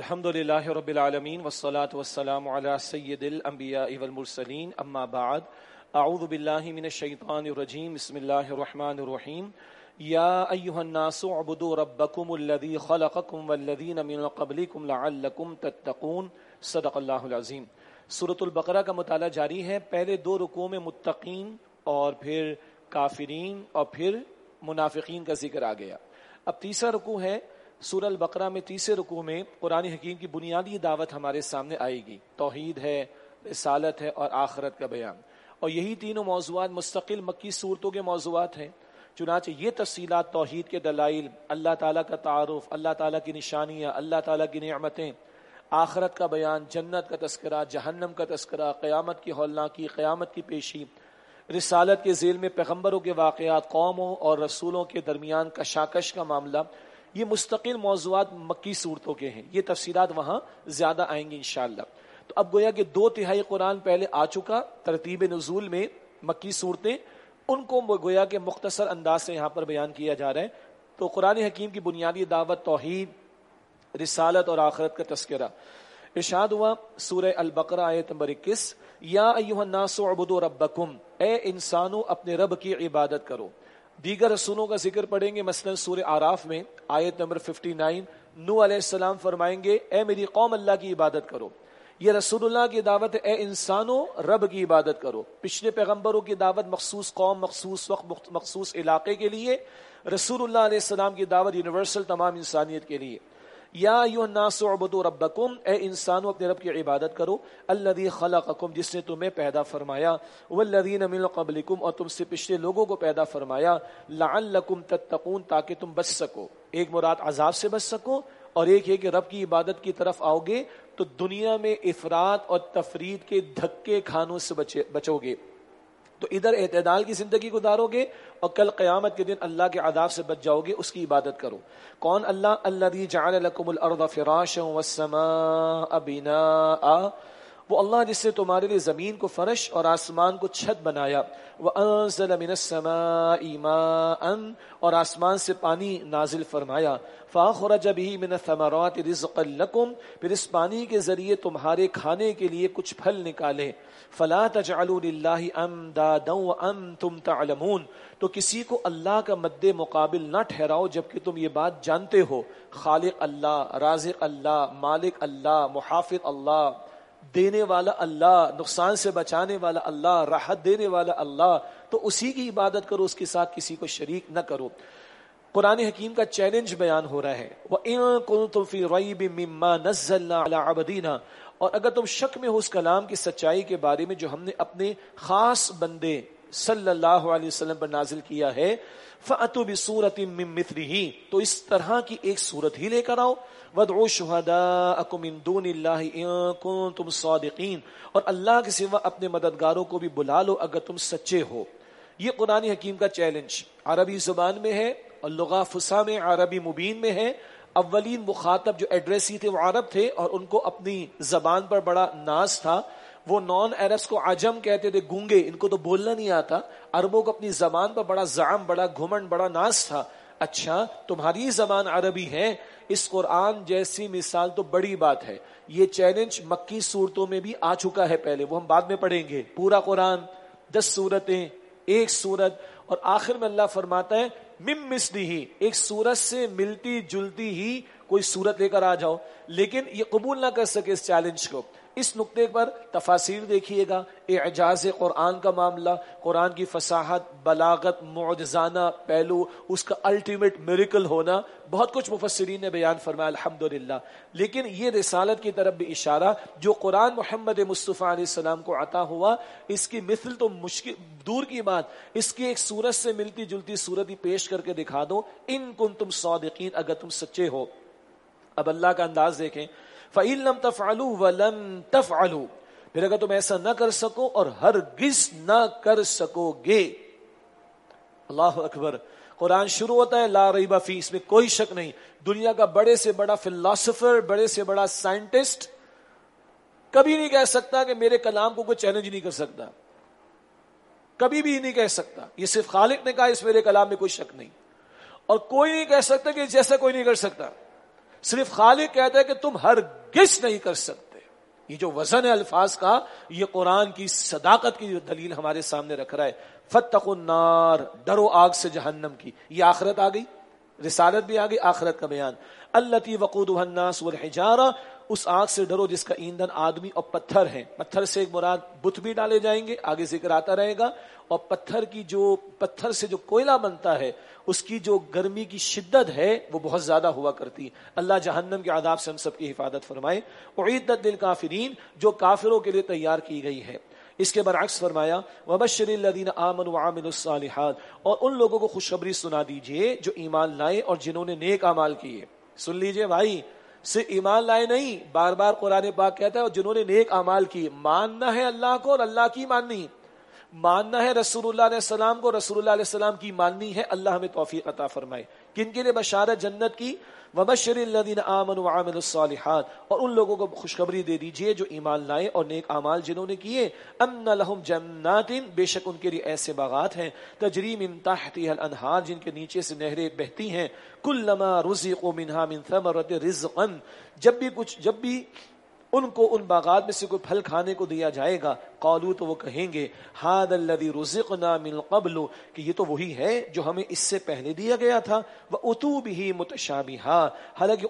الحمد للہ رب العالمین والصلاة والسلام علی سید الانبیاء والمرسلین اما بعد اعوذ باللہ من الشیطان الرجیم بسم اللہ الرحمن الرحیم یا ایہا الناس اعبدوا ربکم الذی خلقکم والذین من قبلکم لعلکم تتقون صدق اللہ العظیم۔ سورۃ البقرہ کا مطالعہ جاری ہے۔ پہلے دو رکوع میں متقین اور پھر کافرین اور پھر منافقین کا ذکر آ گیا۔ اب تیسرا رکوع ہے سورہ البقرہ میں۔ تیسرے رکوع میں قرآن حکیم کی بنیادی دعوت ہمارے سامنے آئے گی، توحید ہے، رسالت ہے اور آخرت کا بیان، اور یہی تینوں موضوعات مستقل مکی صورتوں کے موضوعات ہیں۔ چنانچہ یہ تفصیلات توحید کے دلائل، اللہ تعالیٰ کا تعارف، اللہ تعالیٰ کی نشانیاں، اللہ تعالیٰ کی نعمتیں، آخرت کا بیان، جنت کا تذکرہ، جہنم کا تذکرہ، قیامت کی ہولناکی، قیامت کی پیشی، رسالت کے ذیل میں پیغمبروں کے واقعات، قوموں اور رسولوں کے درمیان کشاکش کا معاملہ، یہ مستقل موضوعات مکی صورتوں کے ہیں۔ یہ تفصیلات وہاں زیادہ آئیں گی انشاءاللہ۔ تو اب گویا کہ 2/3 قرآن پہلے آ چکا ترتیب نزول میں، مکی صورتیں، ان کو گویا کہ مختصر انداز سے یہاں پر بیان کیا جا رہا ہے۔ تو قرآن حکیم کی بنیادی دعوت، توحید، رسالت اور آخرت کا تذکرہ۔ ارشاد ہوا سورہ البقرہ آیت نمبر 21، یا ایھا الناس اعبدوا ربکم، اے انسانوں اپنے رب کی عبادت کرو۔ دیگر رسولوں کا ذکر پڑھیں گے، مثلا سورہ اعراف میں آیت نمبر 59 نوح علیہ السلام فرمائیں گے اے میری قوم اللہ کی عبادت کرو۔ یہ رسول اللہ کی دعوت ہے، اے انسانوں رب کی عبادت کرو۔ پچھلے پیغمبروں کی دعوت مخصوص قوم، مخصوص وقت، مخصوص علاقے کے لیے، رسول اللہ علیہ السلام کی دعوت یونیورسل تمام انسانیت کے لیے۔ یا ایھا الناس اعبدوا ربکم، اے انسانوں اپنے رب کی عبادت کرو، الذی خلقکم، جس نے تمہیں پیدا فرمایا، والذین من قبلکم، اور تم سے پچھلے لوگوں کو پیدا فرمایا، لعلکم تتقون، تاکہ تم بچ سکو۔ ایک مراد عذاب سے بچ سکو، اور ایک ہے کہ رب کی عبادت کی طرف آؤ گے تو دنیا میں افراط اور تفرید کے دھکے کھانوں سے بچو گے، تو ادھر اعتدال کی زندگی گزارو گے اور کل قیامت کے دن اللہ کے عذاب سے بچ جاؤ گے۔ اس کی عبادت کرو۔ کون؟ اللہ، الذی جعل لکم الارض فراشا والسماء بناء، وہ اللہ جس نے تمہارے لیے زمین کو فرش اور آسمان کو چھت بنایا، وانزل من السماء ماء، اور آسمان سے پانی نازل فرمایا، فاخرج به من الثمرات رزقا لکم، پھر اس پانی کے ذریعے تمہارے کھانے کے لیے کچھ پھل نکالے، فلا تجعلوا للہ اندادا وانتم تعلمون، تو کسی کو اللہ کا مد مقابل نہ ٹھہراؤ جبکہ تم یہ بات جانتے ہو۔ خالق اللہ، رازق اللہ، مالک اللہ، محافظ اللہ، دینے والا اللہ، نقصان سے بچانے والا اللہ، راحت دینے والا اللہ، تو اسی کی عبادت کرو، اس کے ساتھ کسی کو شریک نہ کرو۔ قرآن حکیم کا چیلنج بیان ہو رہا ہے، وَإِن كُنتُمْ فِي رَيْبٍ مِّمَّا نَزَّلْنَا عَلَىٰ عَبْدِنَا، اور اگر تم شک میں ہو اس کلام کی سچائی کے بارے میں جو ہم نے اپنے خاص بندے صلی اللہ علیہ وسلم پر نازل کیا ہے، فَأْتُوا بِسُورَةٍ مِّن مِّثْلِهِ، تو اس طرح کی ایک صورت ہی لے کر آؤ، وَادْعُوا شُهَدَاءَكُم مِّن دُونِ اللَّهِ إِن كُنتُمْ صَادِقِينَ، اور اللہ کے سوا اپنے مددگاروں کو بھی بلا لو اگر تم سچے ہو۔ یہ قرآن حکیم کا چیلنج عربی زبان میں ہے اور لغہ فصیح میں، عربی مبین میں ہے۔ اولین مخاطب جو ایڈریسی تھے وہ عرب تھے، اور ان کو اپنی زبان پر بڑا ناز تھا۔ وہ نان عربس کو عجم کہتے تھے، گونگے، ان کو تو بولنا نہیں آتا۔ عربوں کو اپنی زبان پر بڑا زعم، بڑا گھمنڈ، بڑا ناز تھا۔ اچھا، تمہاری زبان عربی ہے، اس قرآن جیسی مثال تو بڑی بات ہے۔ یہ چیلنج مکی صورتوں میں بھی آ چکا ہے پہلے، وہ ہم بعد میں پڑھیں گے۔ پورا قرآن 10 صورتیں، ایک صورت، اور آخر میں اللہ فرماتا ہے مِن مثلہ، ایک صورت سے ملتی جلتی ہی کوئی صورت لے کر آ جاؤ، لیکن یہ قبول نہ کر سکے اس چیلنج کو۔ اس نقطے پر تفاسیر دیکھیے گا، اعجاز قرآن کا معاملہ، قرآن کی فصاحت، بلاغت، معجزانہ پہلو، اس کا الٹیمیٹ میریکل ہونا، بہت کچھ مفسرین نے بیان فرمایا الحمدللہ۔ لیکن یہ رسالت کی طرف بھی اشارہ، جو قرآن محمد مصطفیٰ علیہ السلام کو عطا ہوا، اس کی مثل تو مشکل دور کی بات، اس کی ایک صورت سے ملتی جلتی صورت ہی پیش کر کے دکھا دو، ان کنتم صادقین، اگر تم سچے ہو۔ اب اللہ کا انداز دیکھیں، فَإِن لَمْ تَفْعَلُوا وَلَمْ تَفْعَلُوا، پھر اگر تم ایسا نہ کر سکو اور ہرگز نہ کر سکو گے۔ اللہ اکبر۔ قرآن شروع ہوتا ہے لا ریب فیہ، اس میں کوئی شک نہیں، دنیا کا بڑے سے بڑا فلاسفر، بڑے سے بڑا سائنٹسٹ کبھی نہیں کہہ سکتا کہ میرے کلام کو کوئی چیلنج نہیں کر سکتا، کبھی بھی نہیں کہہ سکتا۔ یہ صرف خالق نے کہا اس میرے کلام میں کوئی شک نہیں، اور کوئی نہیں کہہ سکتا کہ جیسا کوئی نہیں کر سکتا۔ صرف خالق کہتا ہے کہ تم ہرگز نہیں کر سکتے. یہ جو وزن ہے الفاظ کا، یہ قرآن کی صداقت کی دلیل ہمارے سامنے رکھ رہا ہے. فاتقوا النار، ڈرو آگ سے جہنم کی. یہ آخرت آ گئی، رسالت بھی آ گئی، آخرت کا بیان. التی وقودها الناس والحجارہ، اس آگ سے ڈرو جس کا ایندھن آدمی اور پتھر ہیں. پتھر سے ایک مراد بت بھی ڈالے جائیں گے، آگے ذکر آتا رہے گا. اور پتھر سے جو کوئلہ بنتا ہے اس کی جو گرمی کی شدت ہے وہ بہت زیادہ ہوا کرتی. اللہ جہنم کے عذاب سے ہم سب کی حفاظت فرمائے. اعدت للکافرین، جو کافروں کے لیے تیار کی گئی ہے. اس کے برعکس فرمایا وبشر الذین آمنوا وعملوا الصالحات، اور ان لوگوں کو خوشخبری سنا دیجئے جو ایمان لائے اور جنہوں نے نیک اعمال کیے. سن لیجئے بھائی، صرف ایمان لائے نہیں، بار بار قرآن پاک کہتا ہے اور جنہوں نے نیک اعمال کیے. ماننا ہے اللہ کو اور اللہ کی ماننی، ماننا ہے رسول اللہ علیہ السلام کو، رسول اللہ علیہ السلام کی ماننی ہے. اللہ ہمیں توفیق عطا فرمائے. کن کے لیے بشارت جنت کی؟ وبشر الذین آمنوا وعملوا الصالحات، اور ان لوگوں کو خوشخبری دے دیجئے جو ایمان لائے اور نیک اعمال جنہوں نے کیے. ان لہم جنات، بے شک ان کے لیے ایسے باغات ہیں، تجری من تحتها الانہار، جن کے نیچے سے نہریں بہتی ہیں. کلما رزقوا منها من ثمرۃ رزقا، جب بھی ان کو ان باغات میں سے کوئی پھل کھانے کو دیا جائے گا، قالوا، تو وہ کہیں گے ھذا الذی رزقنا من قبل، کہ یہ تو وہی ہے جو ہمیں اس سے پہلے دیا گیا تھا. واتوا به متشابہا، حالانکہ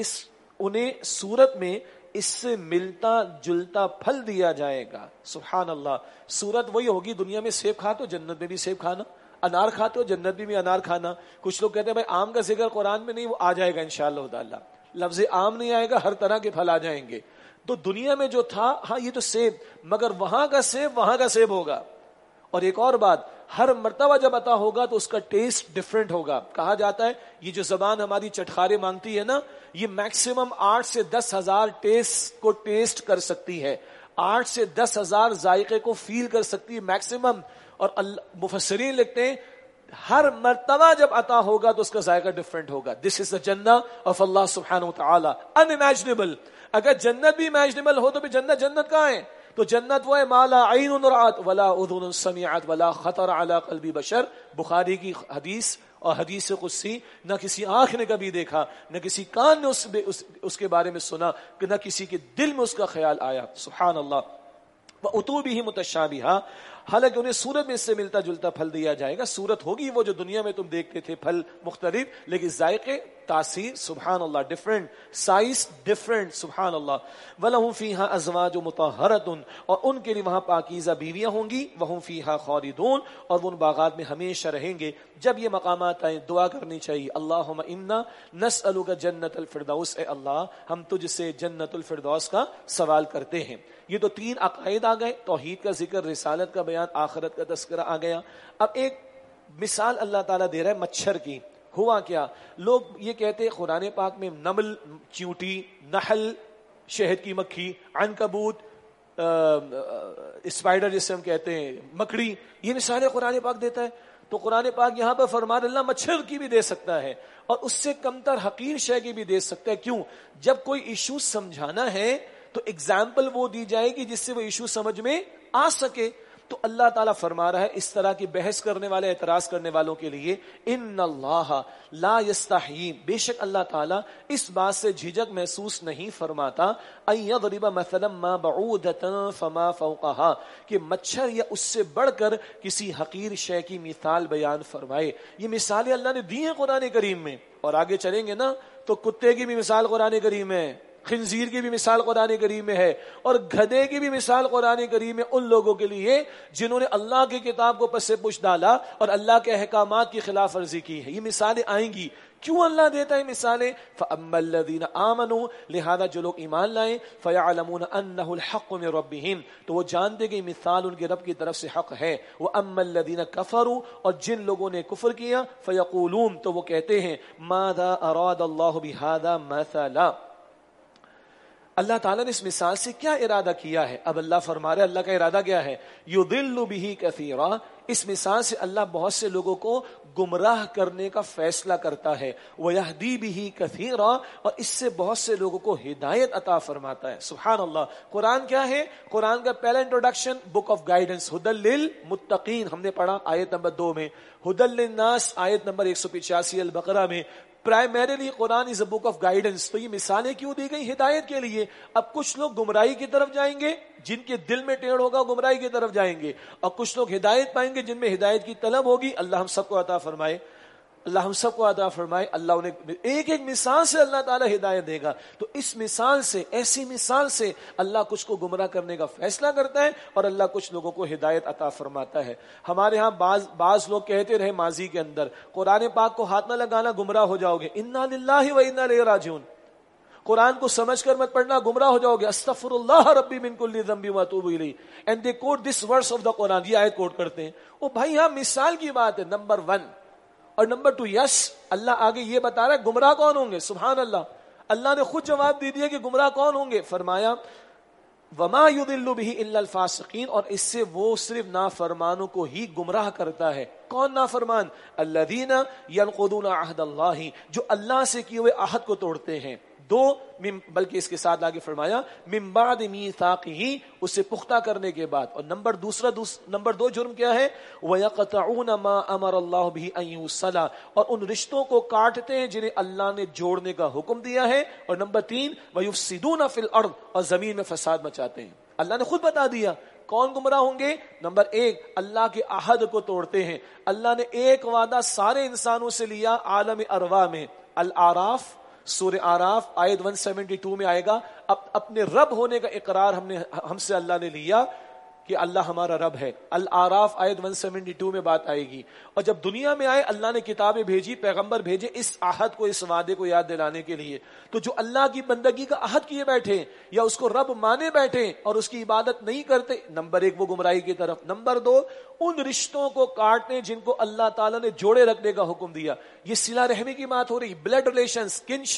انہیں صورت میں اس سے ملتا جلتا پھل دیا جائے گا. سبحان اللہ، صورت وہی ہوگی. دنیا میں سیب کھاتے ہو، جنت میں بھی سیب کھانا. انار کھاتے ہو، جنت میں بھی انار کھانا. کچھ لوگ کہتے ہیں بھائی آم کا ذکر قرآن میں نہیں، وہ آ جائے گا انشاءاللہ تعالی. لفظ عام نہیں آئے گا، ہر طرح کے پھل آ جائیں گے. تو دنیا میں جو تھا، ہاں یہ تو سیب، مگر وہاں کا سیب ہوگا. اور ایک اور بات، ہر مرتبہ جب عطا ہوگا تو اس کا ٹیسٹ ڈیفرنٹ ہوگا. کہا جاتا ہے یہ جو زبان ہماری چٹخارے مانگتی ہے نا، یہ میکسیمم 8 سے 10,000 ٹیسٹ کو ٹیسٹ کر سکتی ہے، 8 سے 10,000 ذائقے کو فیل کر سکتی ہے میکسیمم. اور مفسرین لکھتے ہیں ہر مرتبہ جب عطا ہوگا تو اس کا ذائقہ ڈیفرنٹ ہوگا. دس از دا جنہ آف اللہ سبحانہ وتعالی، انِمیجنیبل. اگر جنت بھی امیجنیبل ہو تو بھی جنت کہاں ہے؟ تو جنت وہ ہے ما لا عین رأت ولا اذن سمعت ولا خطر علی قلب بشر. بخاری کی حدیث اور حدیث قدسی، نہ کسی آنکھ نے کبھی دیکھا، نہ کسی کان نے اس کے بارے میں سنا، کہ نہ کسی کے دل میں اس کا خیال آیا. سبحان اللہ. وَأُتُوا بِهِ مُتَشَابِهًا، حالانکہ انہیں صورت میں اس سے ملتا جلتا پھل دیا جائے گا. صورت ہوگی وہ جو دنیا میں تم دیکھتے تھے، پھل مختلف، لیکن ذائقے، تاثیر، سبحان اللہ، ڈفرنٹ، سائز ڈفرنٹ. سبحان اللہ. وَلَهُمْ فِيهَا أَزْوَاجٌ مُطَهَّرَةٌ، اور ان کے لیے وہاں پاکیزہ بیویاں ہوں گی. وَهُمْ فِيهَا خَالِدُونَ، اور وہ ان باغات میں ہمیشہ رہیں گے. جب یہ مقامات آئیں دعا کرنی چاہیے، اللہم انا نسألک جنت الفردوس، اے اللہ ہم تجھ سے جنت الفردوس کا سوال کرتے ہیں. یہ تو 3 عقائد آ گئے، توحید کا ذکر، رسالت کا بیان، آخرت کا تذکرہ آ گیا. اب ایک مثال اللہ تعالیٰ دے رہا ہے مچھر کی. ہوا کیا، لوگ یہ کہتے ہیں قرآن پاک میں نمل، چیونٹی، نحل، شہد کی مکھی، عنکبوت، اسپائڈر جسے ہم کہتے ہیں، مکڑی، یہ مثالیں قرآن پاک دیتا ہے. تو قرآن پاک یہاں پر فرما اللہ مچھر کی بھی دے سکتا ہے اور اس سے کمتر حقیر شے کی بھی دے سکتا ہے. کیوں؟ جب کوئی ایشو سمجھانا ہے تو ایگزامپل وہ دی جائے گی جس سے وہ ایشو سمجھ میں آ سکے. تو اللہ تعالیٰ فرما رہا ہے اس طرح کی بحث کرنے والے، اعتراض کرنے والوں کے لیے، ان اللہ لا یستحیی، بے شک اللہ تعالیٰ اس بات سے جھجک محسوس نہیں فرماتا، ان یضرب مثلا ما بعودۃ فما فوقها، کہ مچھر یا اس سے بڑھ کر کسی حقیر شے کی مثال بیان فرمائے. یہ مثالیں اللہ نے دی ہیں قرآن کریم میں، اور آگے چلیں گے نا تو کتے کی بھی مثال قرآن کریم میں، خنزیر کی بھی مثال قرآن کریم میں ہے، اور گدھے کی بھی مثال قرآن کریم میں ان لوگوں کے لیے جنہوں نے اللہ کی کتاب کو پس پش ڈالا اور اللہ کے احکامات کی خلاف ورزی کی ہے. یہ مثالیں آئیں گی. کیوں اللہ دیتا ہے مثالیں؟ فَأَمَّا الَّذِينَ آمَنُوا، لہذا جو لوگ ایمان لائیں، فَيَعْلَمُونَ أَنَّهُ الْحَقُّ مِنْ رَبِّهِمْ، تو وہ جانتے کہ مثال ان کے رب کی طرف سے حق ہے. وَأَمَّا الَّذِينَ كَفَرُوا، اور جن لوگوں نے کفر کیا، فَيَقُولُونَ، تو وہ کہتے ہیں مَاذَا أَرَادَ اللَّهُ بِهَذَا مَثَلًا، اللہ تعالیٰ نے اس مثال سے کیا ارادہ کیا ہے؟ اب اللہ فرما رہے اللہ کا ارادہ کیا ہے؟ یضل بہ کثیرا، اس مثال سے اللہ بہت سے لوگوں کو گمراہ کرنے کا فیصلہ کرتا ہے. ویہدی بہ کثیرا، اور اس سے بہت سے لوگوں کو ہدایت عطا فرماتا ہے. سبحان اللہ. قرآن کیا ہے؟ قرآن کا پہلا انٹروڈکشن بک آف گائیڈنس، ھدی للمتقین، ہم نے پڑھا آیت نمبر 2 میں، ھدی للناس آیت نمبر 185 البقرہ میں، پرائمریلی قرآن is a book of guidance. تو یہ مثالیں کیوں دی گئی؟ ہدایت کے لیے. اب کچھ لوگ گمراہی کی طرف جائیں گے جن کے دل میں ٹیڑھ ہوگا گمراہی کی طرف جائیں گے, اور کچھ لوگ ہدایت پائیں گے جن میں ہدایت کی طلب ہوگی. اللہ ہم سب کو عطا فرمائے, اللہ ہم سب کو عطا فرمائے. اللہ انہیں ایک ایک مثال سے اللہ تعالی ہدایت دے گا. تو اس مثال سے, ایسی مثال سے اللہ کچھ کو گمراہ کرنے کا فیصلہ کرتا ہے اور اللہ کچھ لوگوں کو ہدایت عطا فرماتا ہے. ہمارے ہاں بعض لوگ کہتے رہے ماضی کے اندر, قرآن پاک کو ہاتھ نہ لگانا گمراہ ہو جاؤ گے, انا للہ و انا الیہ راجعون. قرآن کو سمجھ کر مت پڑھنا گمراہ ہو جاؤ گے, استغفر اللہ ربی من کل ذنب واتوب الیہ. And they quote this verse of the قرآن, یہ آیت کوٹ کرتے ہیں. او بھائی یہاں مثال کی بات ہے, نمبر 1. اور نمبر 2, یس اللہ آگے یہ بتا رہا ہے گمراہ کون ہوں گے. سبحان اللہ, اللہ نے خود جواب دے دیا کہ گمراہ کون ہوں گے. فرمایا وما يضل به الا الفاسقین, اور اس سے وہ صرف نافرمانوں کو ہی گمراہ کرتا ہے. کون نافرمان؟ الذین ينقضون عہد اللہ, جو اللہ سے کیے ہوئے عہد کو توڑتے ہیں. بلکہ اس کے ساتھ آگے فرمایا من بعد میثاقہ, اسے پختہ کرنے کے بعد. اور نمبر 2 جرم کیا ہے؟ وَيَقْطَعُونَ مَا أَمَرَ اللَّهُ بِهِ أَن يُوصَلَ, اور ان رشتوں کو کاٹتے ہیں جنہیں اللہ نے جوڑنے کا حکم دیا ہے. اور نمبر 3 وَيُفْسِدُونَ فِي الْأَرْضِ, اور زمین میں فساد مچاتے ہیں. اللہ نے خود بتا دیا کون گمراہ ہوں گے. نمبر 1, اللہ کے عہد کو توڑتے ہیں. اللہ نے ایک وعدہ سارے انسانوں سے لیا عالم ارواح میں. الاعراف, سورہ آراف آیت 172 میں آئے گا, اپنے رب ہونے کا اقرار ہم سے اللہ نے لیا کہ اللہ ہمارا رب ہے. الاعراف آیت 172 میں بات آئے گی. اور جب دنیا میں آئے اللہ نے کتابیں بھیجی, پیغمبر بھیجے اس عہد کو, اس وعدے کو یاد دلانے کے لیے. تو جو اللہ کی بندگی کا عہد کیے بیٹھے یا اس کو رب مانے بیٹھے اور اس کی عبادت نہیں کرتے, نمبر 1 وہ گمراہی کی طرف. نمبر 2 ان رشتوں کو کاٹنے جن کو اللہ تعالیٰ نے جوڑے رکھنے کا حکم دیا. یہ صلہ رحمی کی بات ہو رہی, بلڈ ریلیشنز,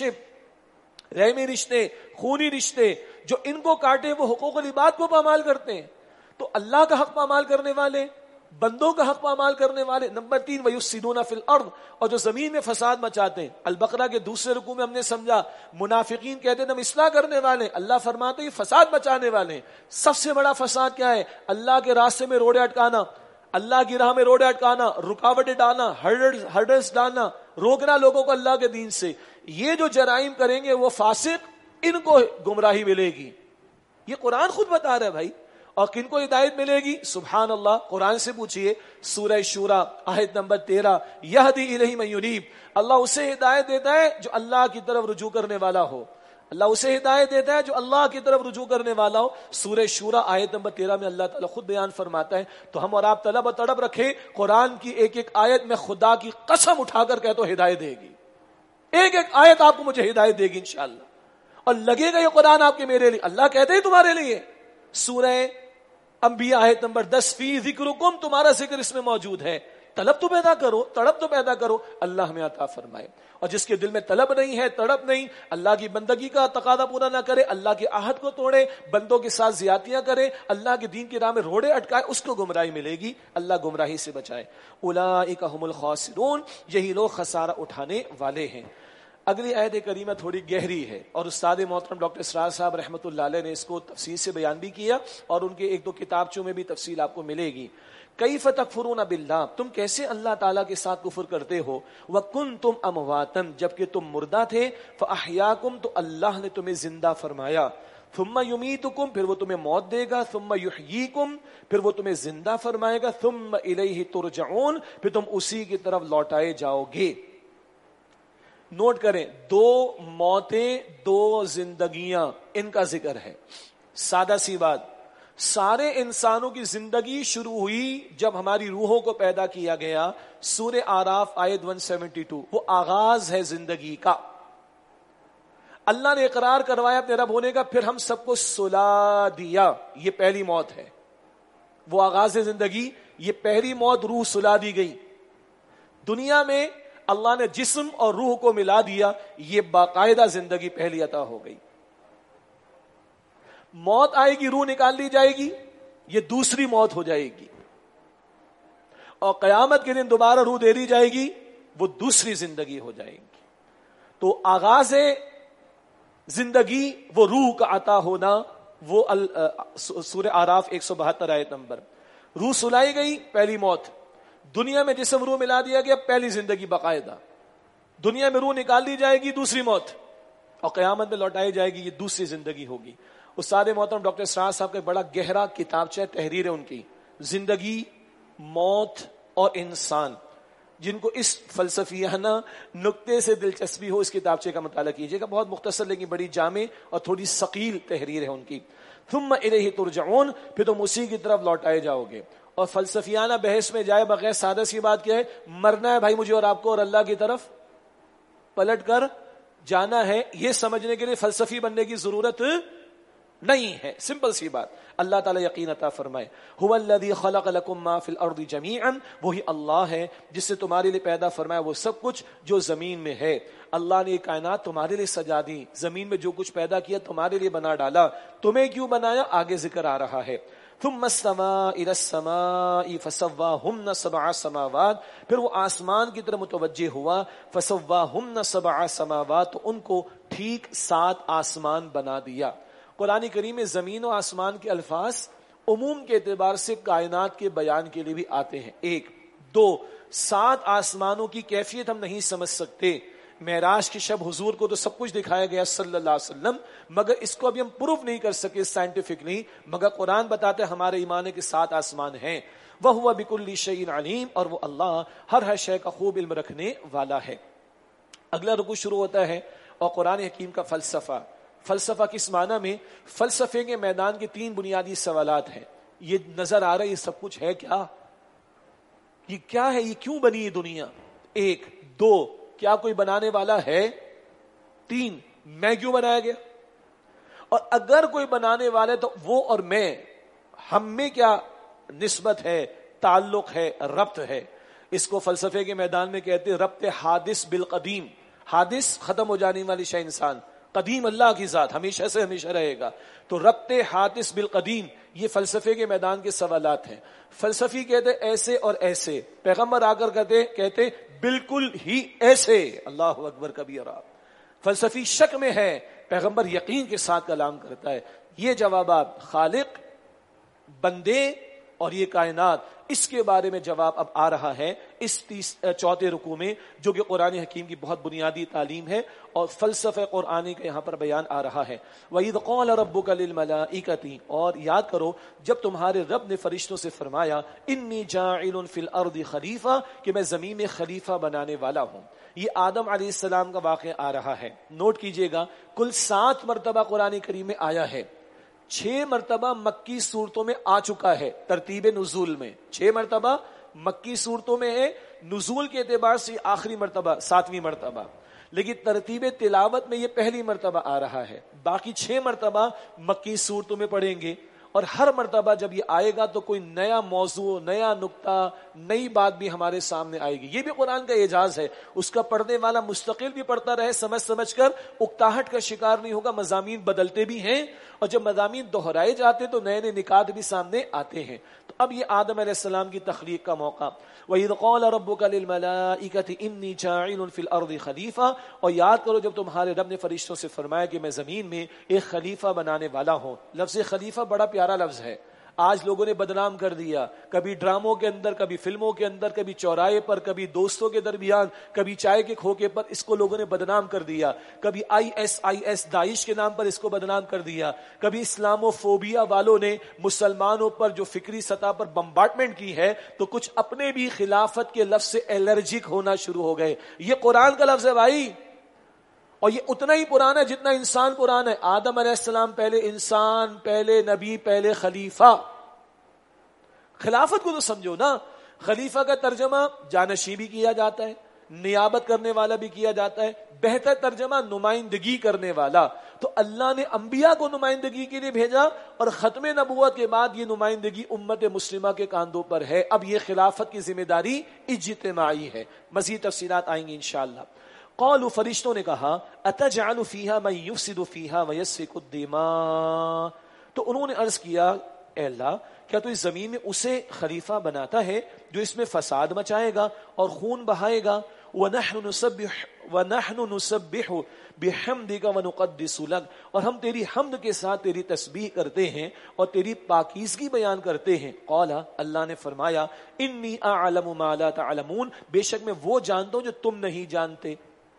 کنشپ, رحمی رشتے, خونی رشتے, جو ان کو کاٹے وہ حقوق العباد کو پامال کرتے ہیں. تو اللہ کا حق پامال کرنے والے, بندوں کا حق پامال کرنے والے. نمبر 3 وَيُفْسِدُونَ فِي الْأَرْضِ, اور جو زمین میں فساد مچاتے ہیں. البقرہ کے دوسرے رکوع میں ہم نے سمجھا منافقین کہتے ہیں ہم اصلاح کرنے والے, اللہ فرماتے ہیں فساد مچانے والے. سب سے بڑا فساد کیا ہے؟ اللہ کے راستے میں روڑے اٹکانا, اللہ کی راہ میں روڑے اٹکانا, رکاوٹیں ڈالنا, ہرڈلز ڈالنا, روکنا لوگوں کو اللہ کے دین سے. یہ جو جرائم کریں گے وہ فاسق, ان کو گمراہی ملے گی. یہ قرآن خود بتا رہا ہے بھائی. اور کن کو ہدایت ملے گی؟ سبحان اللہ, قرآن سے پوچھئے, سورہ شورى آیت نمبر 13, یہدی الیہ من ینیب, اللہ اسے ہدایت دیتا ہے جو اللہ کی طرف رجوع کرنے والا ہو. اللہ اسے ہدایت دیتا ہے جو اللہ کی طرف رجوع کرنے والا ہو. سورہ شورى آیت نمبر 13 میں اللہ تعالیٰ خود بیان فرماتا ہے. تو ہم اور آپ طلب و تڑپ رکھیں, قرآن کی ایک ایک آیت میں خدا کی قسم اٹھا کر کہتا ہوں ہدایت دے گی. ایک ایک آیت آپ کو مجھے ہدایت دے گی انشاءاللہ, اور لگے گا یہ قرآن آپ کے میرے لیے. اللہ کہتے ہیں تمہارے لیے. سورہ انبیاء آیت نمبر 10, فی ذکرکم, تمہارا ذکر اس میں موجود ہے. طلب تو پیدا کرو, تڑپ تو پیدا کرو, اللہ ہمیں عطا فرمائے. اور جس کے دل میں طلب نہیں ہے, تڑپ نہیں, اللہ کی بندگی کا تقاضا پورا نہ کرے, اللہ کے عہد کو توڑے, بندوں کے ساتھ زیادتیاں کرے, اللہ کے دین کی راہ میں روڑے اٹکائے, اس کو گمراہی ملے گی. اللہ گمراہی سے بچائے. اولئک هم الخاسرون, یہی لوگ خسارہ اٹھانے والے ہیں. اگلی آیت کریمہ تھوڑی گہری ہے اور استاد محترم ڈاکٹر اسرار صاحب رحمۃ اللہ علیہ نے اس کو تفصیل سے بیان بھی کیا, اور ان کے 1-2 کتابچوں میں بھی تفصیل آپ کو ملے گی. کیف تکفرون باللہ, تم کیسے اللہ تعالیٰ کے ساتھ کفر کرتے ہو. وکنتم امواتا, جبکہ تم مردہ تھے. فاحیاکم, تو اللہ نے تمہیں زندہ فرمایا. ثم یمیتکم, پھر وہ تمہیں موت دے گا. ثم یحییکم, پھر وہ تمہیں زندہ فرمائے گا. ثم الیہ ترجعون, پھر تم اسی کی طرف لوٹائے جاؤ گے. نوٹ کریں, 2 موتیں 2 زندگیاں, ان کا ذکر ہے. سادہ سی بات, سارے انسانوں کی زندگی شروع ہوئی جب ہماری روحوں کو پیدا کیا گیا. سورہ آراف آیت 172, وہ آغاز ہے زندگی کا. اللہ نے اقرار کروایا اپنے رب ہونے کا, پھر ہم سب کو سلا دیا. یہ پہلی موت ہے, وہ آغاز زندگی. یہ پہلی موت, روح سلا دی گئی. دنیا میں اللہ نے جسم اور روح کو ملا دیا, یہ باقاعدہ زندگی پہلی عطا ہو گئی. موت آئے گی, روح نکال لی جائے گی, یہ دوسری موت ہو جائے گی. اور قیامت کے دن دوبارہ روح دے دی جائے گی, وہ دوسری زندگی ہو جائے گی. تو آغاز زندگی وہ روح کا عطا ہونا, وہ سورہ آراف 172 آیت نمبر. روح سلائی گئی, پہلی موت. دنیا میں جسم روح ملا دیا گیا, پہلی زندگی باقاعدہ. دنیا میں روح نکال دی جائے گی، دوسری موت، اور قیامت میں لوٹائی جائے گی، یہ دوسری زندگی ہوگی. استاد محترم ڈاکٹر اسرار صاحب کا بڑا گہرا کتابچہ تحریر ہے ان کی، زندگی، موت اور انسان. جن کو اس فلسفیانہ نقطے سے دلچسپی ہو اس کتابچے کا مطالعہ کیجیے گا. بہت مختصر لیکن بڑی جامع اور تھوڑی ثقیل تحریر ہے ان کی. ثم الیہ ترجعون، پھر تم اسی کی طرف لوٹائے جاؤ گے. اور فلسفیانہ بحث میں جائے بغیر سادہ سی بات کیا ہے، مرنا ہے بھائی مجھے اور آپ کو، اور اللہ کی طرف پلٹ کر جانا ہے. یہ سمجھنے کے لیے فلسفی بننے کی ضرورت نہیں ہے، سمپل سی بات. اللہ تعالیٰ یقین عطا فرمائے. هو الذی خلق لکم ما فی الارض جمیعا، وہی اللہ ہے جس سے تمہارے لیے پیدا فرمایا وہ سب کچھ جو زمین میں ہے. اللہ نے یہ کائنات تمہارے لیے سجا دی، زمین میں جو کچھ پیدا کیا تمہارے لیے بنا ڈالا. تمہیں کیوں بنایا آگے ذکر آ رہا ہے. ثم استوى الى السماء فسواهن سبع سماوات، پھر وہ آسمان کی طرف متوجہ ہوا. فسواهن سبع سماوات، تو ان کو ٹھیک 7 آسمان بنا دیا. قرآن کریم میں زمین و آسمان کے الفاظ عموم کے اعتبار سے کائنات کے بیان کے لیے بھی آتے ہیں. 1 2 7 آسمانوں کی کیفیت ہم نہیں سمجھ سکتے. معراج کی شب حضور کو تو سب کچھ دکھایا گیا صلی اللہ علیہ وسلم، مگر اس کو ابھی ہم پروف نہیں کر سکے سائنٹیفکلی، مگر قرآن بتاتے ہمارے ایمان ہے کہ 7 آسمان ہیں. وَهُوَ بِكُلِّ شَيْءٍ عَلِيمٌ، اور وہ اللہ ہر شے کا خوب علم رکھنے والا ہے. اگلا رکوع شروع ہوتا ہے اور قرآن حکیم کا فلسفہ. فلسفہ کس معنی میں؟ فلسفے کے میدان کے 3 بنیادی سوالات ہیں. یہ نظر آ رہا ہے یہ سب کچھ ہے کیا؟ یہ کیا ہے؟ یہ کیوں بنی یہ دنیا؟ 1 2 کیا کوئی بنانے والا ہے؟ 3 میں کیوں بنایا گیا؟ اور اگر کوئی بنانے والا ہے تو وہ اور میں، ہم میں کیا نسبت ہے، تعلق ہے، ربط ہے؟ اس کو فلسفے کے میدان میں کہتے ہیں ربط حادث بالقدیم. حادث ختم ہو جانے والی شے انسان، قدیم اللہ کی ذات ہمیشہ سے ہمیشہ رہے گا. تو ربط حادث بالقدیم یہ فلسفے کے میدان کے سوالات ہیں. فلسفی کہتے ایسے اور ایسے، پیغمبر آ کر کہتے بالکل ہی ایسے. اللہ اکبر کبیرہ. فلسفی شک میں ہے، پیغمبر یقین کے ساتھ کلام کرتا ہے. یہ جوابات خالق، بندے اور یہ کائنات، اس کے بارے میں جواب اب آ رہا ہے اس 4 رکوع میں، جو کہ قرآن حکیم کی بہت بنیادی تعلیم ہے اور فلسفہ قرآنی کا یہاں پر بیان آ رہا ہے. وَإِذْ قَالَ رَبُّكَ لِلْمَلَائِكَةِ، اور یاد کرو جب تمہارے رب نے فرشتوں سے فرمایا انی جاعل فی الارض خلیفہ، کہ میں زمین میں خلیفہ بنانے والا ہوں. یہ آدم علیہ السلام کا واقعہ آ رہا ہے. نوٹ کیجئے گا کل 7 مرتبہ قرآن کریم میں آیا ہے. 6 مرتبہ مکی صورتوں میں آ چکا ہے ترتیب نزول میں. 6 مرتبہ مکی صورتوں میں ہے، نزول کے اعتبار سے آخری مرتبہ 7ویں مرتبہ، لیکن ترتیب تلاوت میں یہ پہلی مرتبہ آ رہا ہے. باقی 6 مرتبہ مکی صورتوں میں پڑھیں گے، اور ہر مرتبہ جب یہ آئے گا تو کوئی نیا موضوع، نیا نقطہ، نئی بات بھی ہمارے سامنے آئے گی. یہ بھی قرآن کا اعجاز ہے. اس کا پڑھنے والا مستقل بھی پڑھتا رہے، سمجھ سمجھ کر اکتاہٹ کا شکار نہیں ہوگا. مضامین بدلتے بھی ہیں، اور جب مضامین دہرائے جاتے تو نئے نئے نکات بھی سامنے آتے ہیں. تو اب یہ آدم علیہ السلام کی تخلیق کا موقع. وَإِذْ قَالَ رَبُّكَ لِلْمَلَائِكَةِ إِنِّي جَاعِلٌ فِي الْأَرْضِ خَلِيفَةً، اور یاد کرو جب تمہارے رب نے فرشتوں سے فرمایا کہ میں زمین میں ایک خلیفہ بنانے والا ہوں. لفظ خلیفہ بڑا پیارا لفظ ہے. آج لوگوں نے بدنام کر دیا، کبھی ڈراموں کے اندر، کبھی فلموں کے اندر، کبھی چوراہے پر، کبھی دوستوں کے درمیان، کبھی چائے کے کھوکے پر اس کو لوگوں نے بدنام کر دیا. کبھی IS داعش کے نام پر اس کو بدنام کر دیا. کبھی اسلامو فوبیا والوں نے مسلمانوں پر جو فکری سطح پر بمبارڈمنٹ کی ہے تو کچھ اپنے بھی خلافت کے لفظ سے الرجک ہونا شروع ہو گئے. یہ قرآن کا لفظ ہے بھائی، اور یہ اتنا ہی پرانا ہے جتنا انسان پرانا ہے. آدم علیہ السلام پہلے انسان، پہلے نبی، پہلے خلیفہ. خلافت کو تو سمجھو نا. خلیفہ کا ترجمہ جانشین بھی کیا جاتا ہے، نیابت کرنے والا بھی کیا جاتا ہے، بہتر ترجمہ نمائندگی کرنے والا. تو اللہ نے انبیاء کو نمائندگی کے لیے بھیجا، اور ختم نبوت کے بعد یہ نمائندگی امت مسلمہ کے کاندھوں پر ہے. اب یہ خلافت کی ذمہ داری اجتماعی ہے. مزید تفصیلات آئیں گی انشاءاللہ. قالوا، فرشتوں نے کہا اتجعل فیہا من یفسد فیہا ویسفک الدماء، تو انہوں نے عرض کیا اے اللہ کیا تو اس زمین میں اسے خلیفہ بناتا ہے جو اس میں فساد مچائے گا اور خون بہائے گا؟ وَنَحْنُ نُسَبِّحُ بِحَمْدِكَ وَنُقَدِّسُ لَكَ، اور ہم تیری حمد کے ساتھ تیری تسبیح کرتے ہیں اور تیری پاکیزگی بیان کرتے ہیں. قال، اللہ نے فرمایا انی اعلم ما لا تعلمون، بے شک میں وہ جانتا ہوں جو تم نہیں جانتے.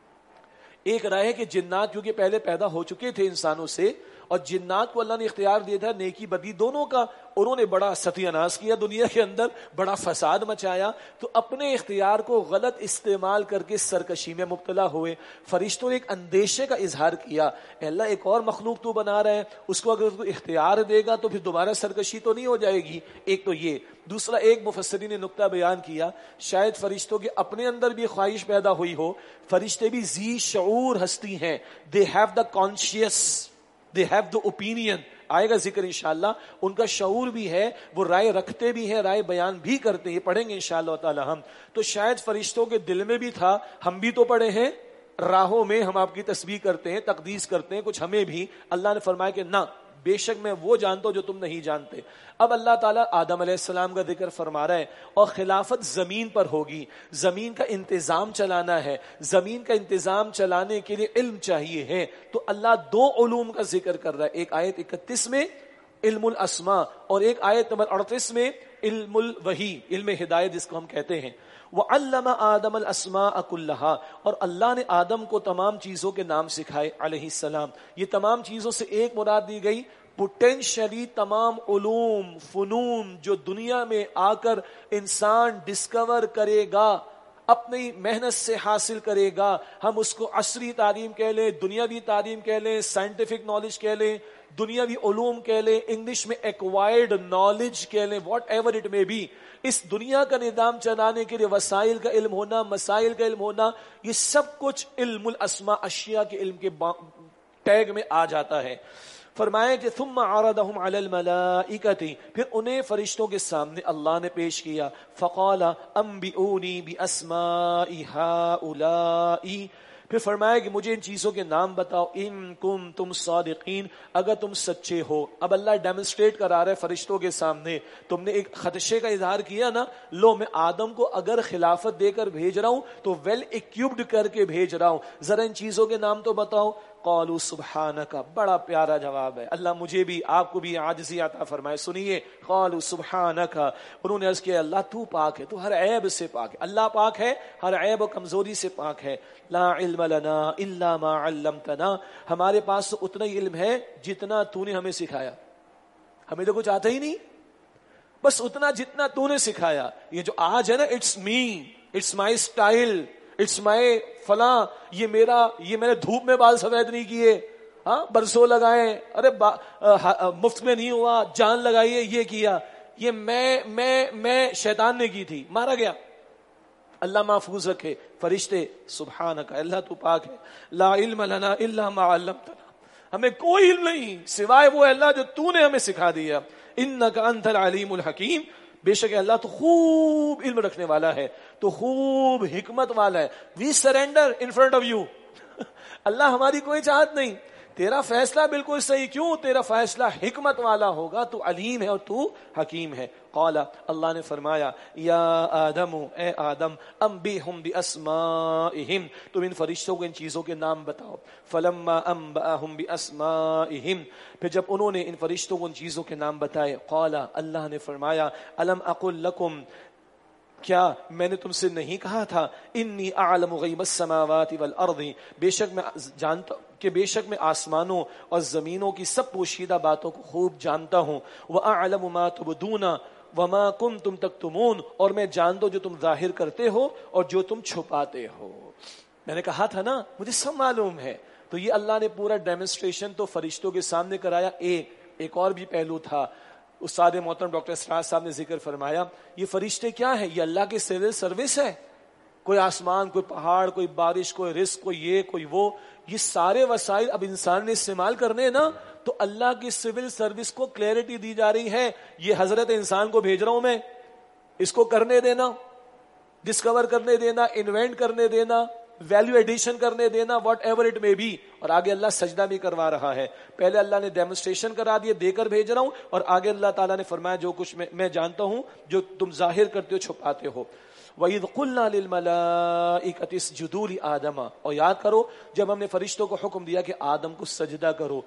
ایک رائے ہے کہ جنات کیونکہ پہلے پیدا ہو چکے تھے انسانوں سے، اور جنات کو اللہ نے اختیار دیا تھا نیکی بدی دونوں کا، انہوں نے بڑا ستیہ ناش کیا دنیا کے اندر، بڑا فساد مچایا، تو اپنے اختیار کو غلط استعمال کر کے سرکشی میں مبتلا ہوئے۔ فرشتوں نے ایک اندیشے کا اظہار کیا، اے اللہ ایک اور مخلوق تو بنا رہے ہیں، اس کو اگر تو اختیار دے گا تو پھر دوبارہ سرکشی تو نہیں ہو جائے گی۔ ایک تو یہ، دوسرا ایک مفسرین نے نقطہ بیان کیا، شاید فرشتوں کے اپنے اندر بھی خواہش پیدا ہوئی ہو، فرشتے بھی ذی شعور ہستی ہیں، they have the conscious, they have the opinion، آئے گا ذکر انشاءاللہ، ان کا شعور بھی ہے، وہ رائے رکھتے بھی ہیں، رائے بیان بھی کرتے ہیں، یہ پڑھیں گے انشاءاللہ تعالی ہم۔ تو شاید فرشتوں کے دل میں بھی تھا، ہم بھی تو پڑھے ہیں، راہوں میں ہم آپ کی تسبیح کرتے ہیں، تقدیس کرتے ہیں، کچھ ہمیں بھی اللہ نے فرمایا کہ نہ، بے شک میں وہ جانتا ہوں جو تم نہیں جانتے۔ اب اللہ تعالیٰ آدم علیہ السلام کا ذکر فرما رہا ہے، اور خلافت زمین پر ہوگی، زمین کا انتظام چلانا ہے، زمین کا انتظام چلانے کے لیے علم چاہیے ہے، تو اللہ دو علوم کا ذکر کر رہا ہے، ایک آیت 31 میں علم الاسماء، اور ایک آیت نمبر 38 میں علم الوحی، علم ہدایت جس کو ہم کہتے ہیں۔ وَعَلَّمَ آدَمَ الْأَسْمَاءَ كُلَّهَا، اور اللہ نے آدم کو تمام چیزوں کے نام سکھائے علیہ السلام۔ یہ تمام چیزوں سے ایک مراد دی گئی پوٹینشلی تمام علوم فنون جو دنیا میں آ کر انسان ڈسکور کرے گا، اپنی محنت سے حاصل کرے گا، ہم اس کو عصری تعلیم کہہ لیں، دنیاوی تعلیم کہہ لیں، سائنٹیفک نالج کہہ لیں، دنیاوی علوم کہہ لیں، انگلش میں ایکوائرڈ نالج کہہ لیں، whatever it may be, اس دنیا کا نظام چلانے کے لیے وسائل کا علم ہونا، مسائل کا علم ہونا، یہ سب کچھ علم الاسماء، اشیاء کے علم کے ٹیگ میں آ جاتا ہے۔ فرمایا کہ ثم عرضهم على الملائکۃ، پھر انہیں فرشتوں کے سامنے اللہ نے پیش کیا، فقال انبئونی باسماء هؤلاء، پھر فرمایا کہ مجھے ان چیزوں کے نام بتاؤ، ان کنتم صادقین، اگر تم سچے ہو۔ اب اللہ ڈیمونسٹریٹ کرا رہا ہے فرشتوں کے سامنے، تم نے ایک خدشے کا اظہار کیا نا، لو میں آدم کو اگر خلافت دے کر بھیج رہا ہوں تو ویل ایکوپڈ کر کے بھیج رہا ہوں، ذرا ان چیزوں کے نام تو بتاؤ۔ قالوا سبحانک، بڑا پیارا جواب ہے، اللہ مجھے بھی آپ کو بھی عاجزی عطا فرمائے۔ سنیے، قالوا سبحانک، انہوں نے عرض کیا اللہ تو پاک ہے، تو ہر عیب سے پاک ہے، اللہ پاک ہے، ہر عیب و کمزوری سے پاک ہے۔ لا علم لنا الا ما علمتنا، ہمارے پاس تو اتنا ہی علم ہے جتنا تو نے ہمیں سکھایا، ہمیں تو کچھ آتا ہی نہیں، بس اتنا جتنا تو نے سکھایا۔ یہ جو آج ہے نا، it's me, it's my style, it's my فلاں، یہ میں نے دھوپ میں بال سفید نہیں کیے، ہاں برسوں لگائے، ارے مفت میں نہیں ہوا، جان لگائیے، یہ کیا، یہ میں شیطان نے کی تھی، مارا گیا۔ اللہ محفوظ رکھے، فرشتے سبحانک، اللہ تو پاک ہے، لا علم لنا الا ما علمتنا، ہمیں کوئی علم نہیں سوائے وہ اللہ جو تو نے ہمیں سکھا دیا، انک انت العلیم الحکیم، بے شک اللہ تو خوب علم رکھنے والا ہے، تو خوب حکمت والا ہے۔ We surrender in front of you, اللہ ہماری کوئی چاہت نہیں، تیرا فیصلہ بالکل صحیح، کیوں؟ تیرا فیصلہ حکمت والا ہوگا، تو علیم ہے اور تو حکیم ہے۔ قال، اللہ نے فرمایا، یا آدم، اے آدم، انبئہم باسمائہم، تم ان فرشتوں کو ان چیزوں کے نام بتاؤ۔ فلما انبأہم باسمائہم، پھر جب انہوں نے ان فرشتوں کو ان چیزوں کے نام بتائے، قال، اللہ نے فرمایا، الم اقل لکم، کیا میں نے تم سے نہیں کہا تھا، انی اعلم غیب السماوات والارض، بے شک میں جانتا کہ بے شک میں آسمانوں اور زمینوں کی سب پوشیدہ باتوں کو خوب جانتا ہوں، واعلم ما تبدون وما کنتم تکتمون، اور میں جانتا ہوں جو تم ظاہر کرتے ہو اور جو تم چھپاتے ہو۔ میں نے کہا تھا نا مجھے سب معلوم ہے۔ تو یہ اللہ نے پورا ڈیمونسٹریشن تو فرشتوں کے سامنے کرایا۔ ایک اور بھی پہلو تھا، استاد محترم ڈاکٹر اسرار صاحب نے ذکر فرمایا، یہ فرشتے کیا ہیں؟ یہ اللہ کے سول سروس ہے، کوئی آسمان، کوئی پہاڑ، کوئی بارش، کوئی رزق، کوئی یہ کوئی وہ، یہ سارے وسائل اب انسان نے استعمال کرنے نا، تو اللہ کی سول سروس کو کلیئرٹی دی جا رہی ہے، یہ حضرت انسان کو بھیج رہا ہوں میں، اس کو کرنے دینا، ڈسکور کرنے دینا، انوینٹ کرنے دینا، ویلیو ایڈیشن کرنے دینا، whatever it may be. اور آگے اللہ سجدہ بھی کروا رہا ہے، پہلے اللہ نے ڈیمونسٹریشن کرا دیے، دے کر بھیج رہا ہوں، اور آگے اللہ تعالیٰ نے فرمایا جو کچھ میں جانتا ہوں جو تم ظاہر کرتے ہو چھپاتے ہو۔ وَإِذْ قُلْنَا لِلْمَلَائِكَةِ اسْجُدُوا لِآدَمَ، اور یاد کرو جب ہم نے فرشتوں کو حکم دیا کہ آدم کو سجدہ کرو،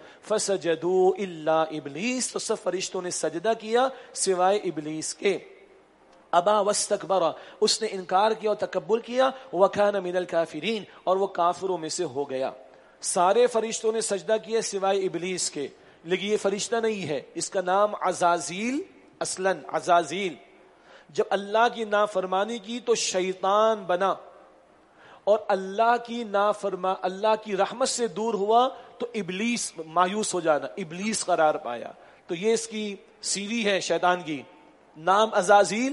فَسَجَدُوا إِلَّا إِبْلِيسَ، تو سب فرشتوں نے سجدہ کیا سوائے ابلیس کے۔ ابا واستکبر، اس نے انکار کیا اور تکبر کیا، وکان من الکافرین، اور وہ کافروں میں سے ہو گیا۔ سارے فرشتوں نے سجدہ کیا سوائے ابلیس کے، لیکن یہ فرشتہ نہیں ہے، اس کا نام عزازیل، اصلاً عزازیل۔ جب اللہ کی نافرمانی کی تو شیطان بنا، اور اللہ کی رحمت سے دور ہوا تو ابلیس، مایوس ہو جانا، ابلیس قرار پایا۔ تو یہ اس کی سیڑھی ہے شیطان کی، نام عزازیل،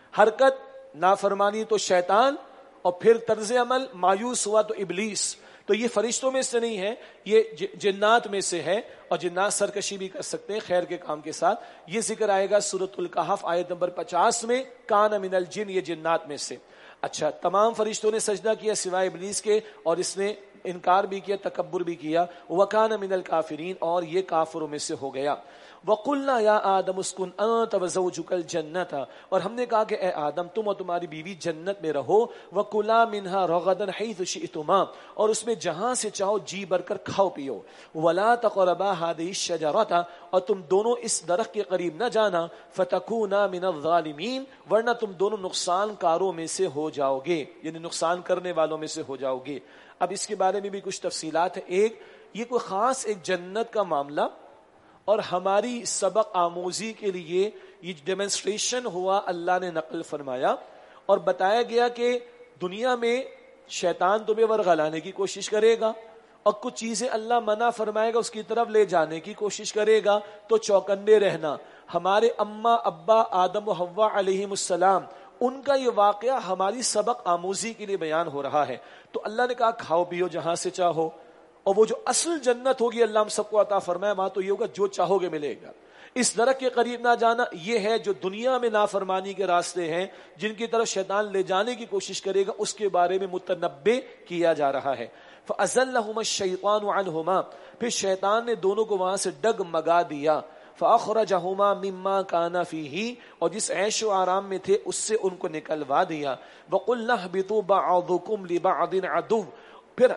حرکت نافرمانی تو شیطان، اور پھر طرز عمل مایوس ہوا تو ابلیس۔ تو یہ فرشتوں میں سے نہیں ہے، یہ جنات میں سے ہے، اور جنات سرکشی بھی کر سکتے ہیں خیر کے کام کے ساتھ۔ یہ ذکر آئے گا سورۃ الکہف آیت نمبر 50 میں، کان من الجن، یہ جنات میں سے۔ اچھا، تمام فرشتوں نے سجدہ کیا سوائے ابلیس کے، اور اس نے انکار بھی کیا، تکبر بھی کیا، وَكَانَ مِنَ الْكَافِرِينَ، اور یہ کافروں میں سے ہو گیا۔ وَقُلْنَا يَا آدَمُ اسْكُنْ أَنْتَ وَزَوْجُكَ الْجَنَّةَ، اور ہم نے کہا کہ اے آدم تم اور تمہاری بیوی جنت میں رہو، وَكُلَا مِنْهَا رَغَدًا حَيْثُ شِئْتُمَا، اور اس میں جہاں سے چاہو جی بھر کر کھاؤ پیو، وَلَا تَقْرَبَا هَذِهِ الشَّجَرَةَ، اور تم دونوں اس درخت کے قریب نہ جانا، فَتَكُونَا مِنَ الظَّالِمِينَ، ورنہ تم دونوں نقصان کاروں میں سے ہو جاؤ گے، یعنی نقصان کرنے والوں میں سے ہو جاؤ گے۔ اب اس کے بارے میں بھی کچھ تفصیلات ہیں۔ ایک، یہ کوئی خاص ایک جنت کا معاملہ، اور ہماری سبق آموزی کے لیے یہ ڈیمنسٹریشن ہوا، اللہ نے نقل فرمایا اور بتایا گیا کہ دنیا میں شیطان تمہیں ورغلانے کی کوشش کرے گا، اور کچھ چیزیں اللہ منع فرمائے گا اس کی طرف لے جانے کی کوشش کرے گا، تو چوکندے رہنا۔ ہمارے اماں ابا آدم و حوا علیہم السلام، ان کا یہ واقعہ ہماری سبق آموزی کے لیے بیان ہو رہا ہے۔ تو اللہ نے کہا کھاؤ پیو جہاں سے چاہو، اور وہ جو اصل جنت ہوگی اللہ ہم سب کو عطا فرمائے، وہاں تو یہ ہوگا جو چاہو گے ملے گا۔ اس درخت کے قریب نہ جانا، یہ ہے جو دنیا میں نافرمانی کے راستے ہیں جن کی طرف شیطان لے جانے کی کوشش کرے گا، اس کے بارے میں متنبع کیا جا رہا ہے۔ فَأَزَلَّهُمَا الشَّيْطَانُ عَنْهُمَا، پھر شیطان نے دونوں کو وہاں سے ڈگمگا دیا۔ فَأَخْرَجَهُمَا مِمَّا كَانَ فِيهِ، اور جس عیش و آرام میں تھے اس سے ان کو نکلوا دیا۔ وَقُلْنَا اهْبِطُوا بَعْضُكُمْ لِبَعْضٍ عَدُوٌّ،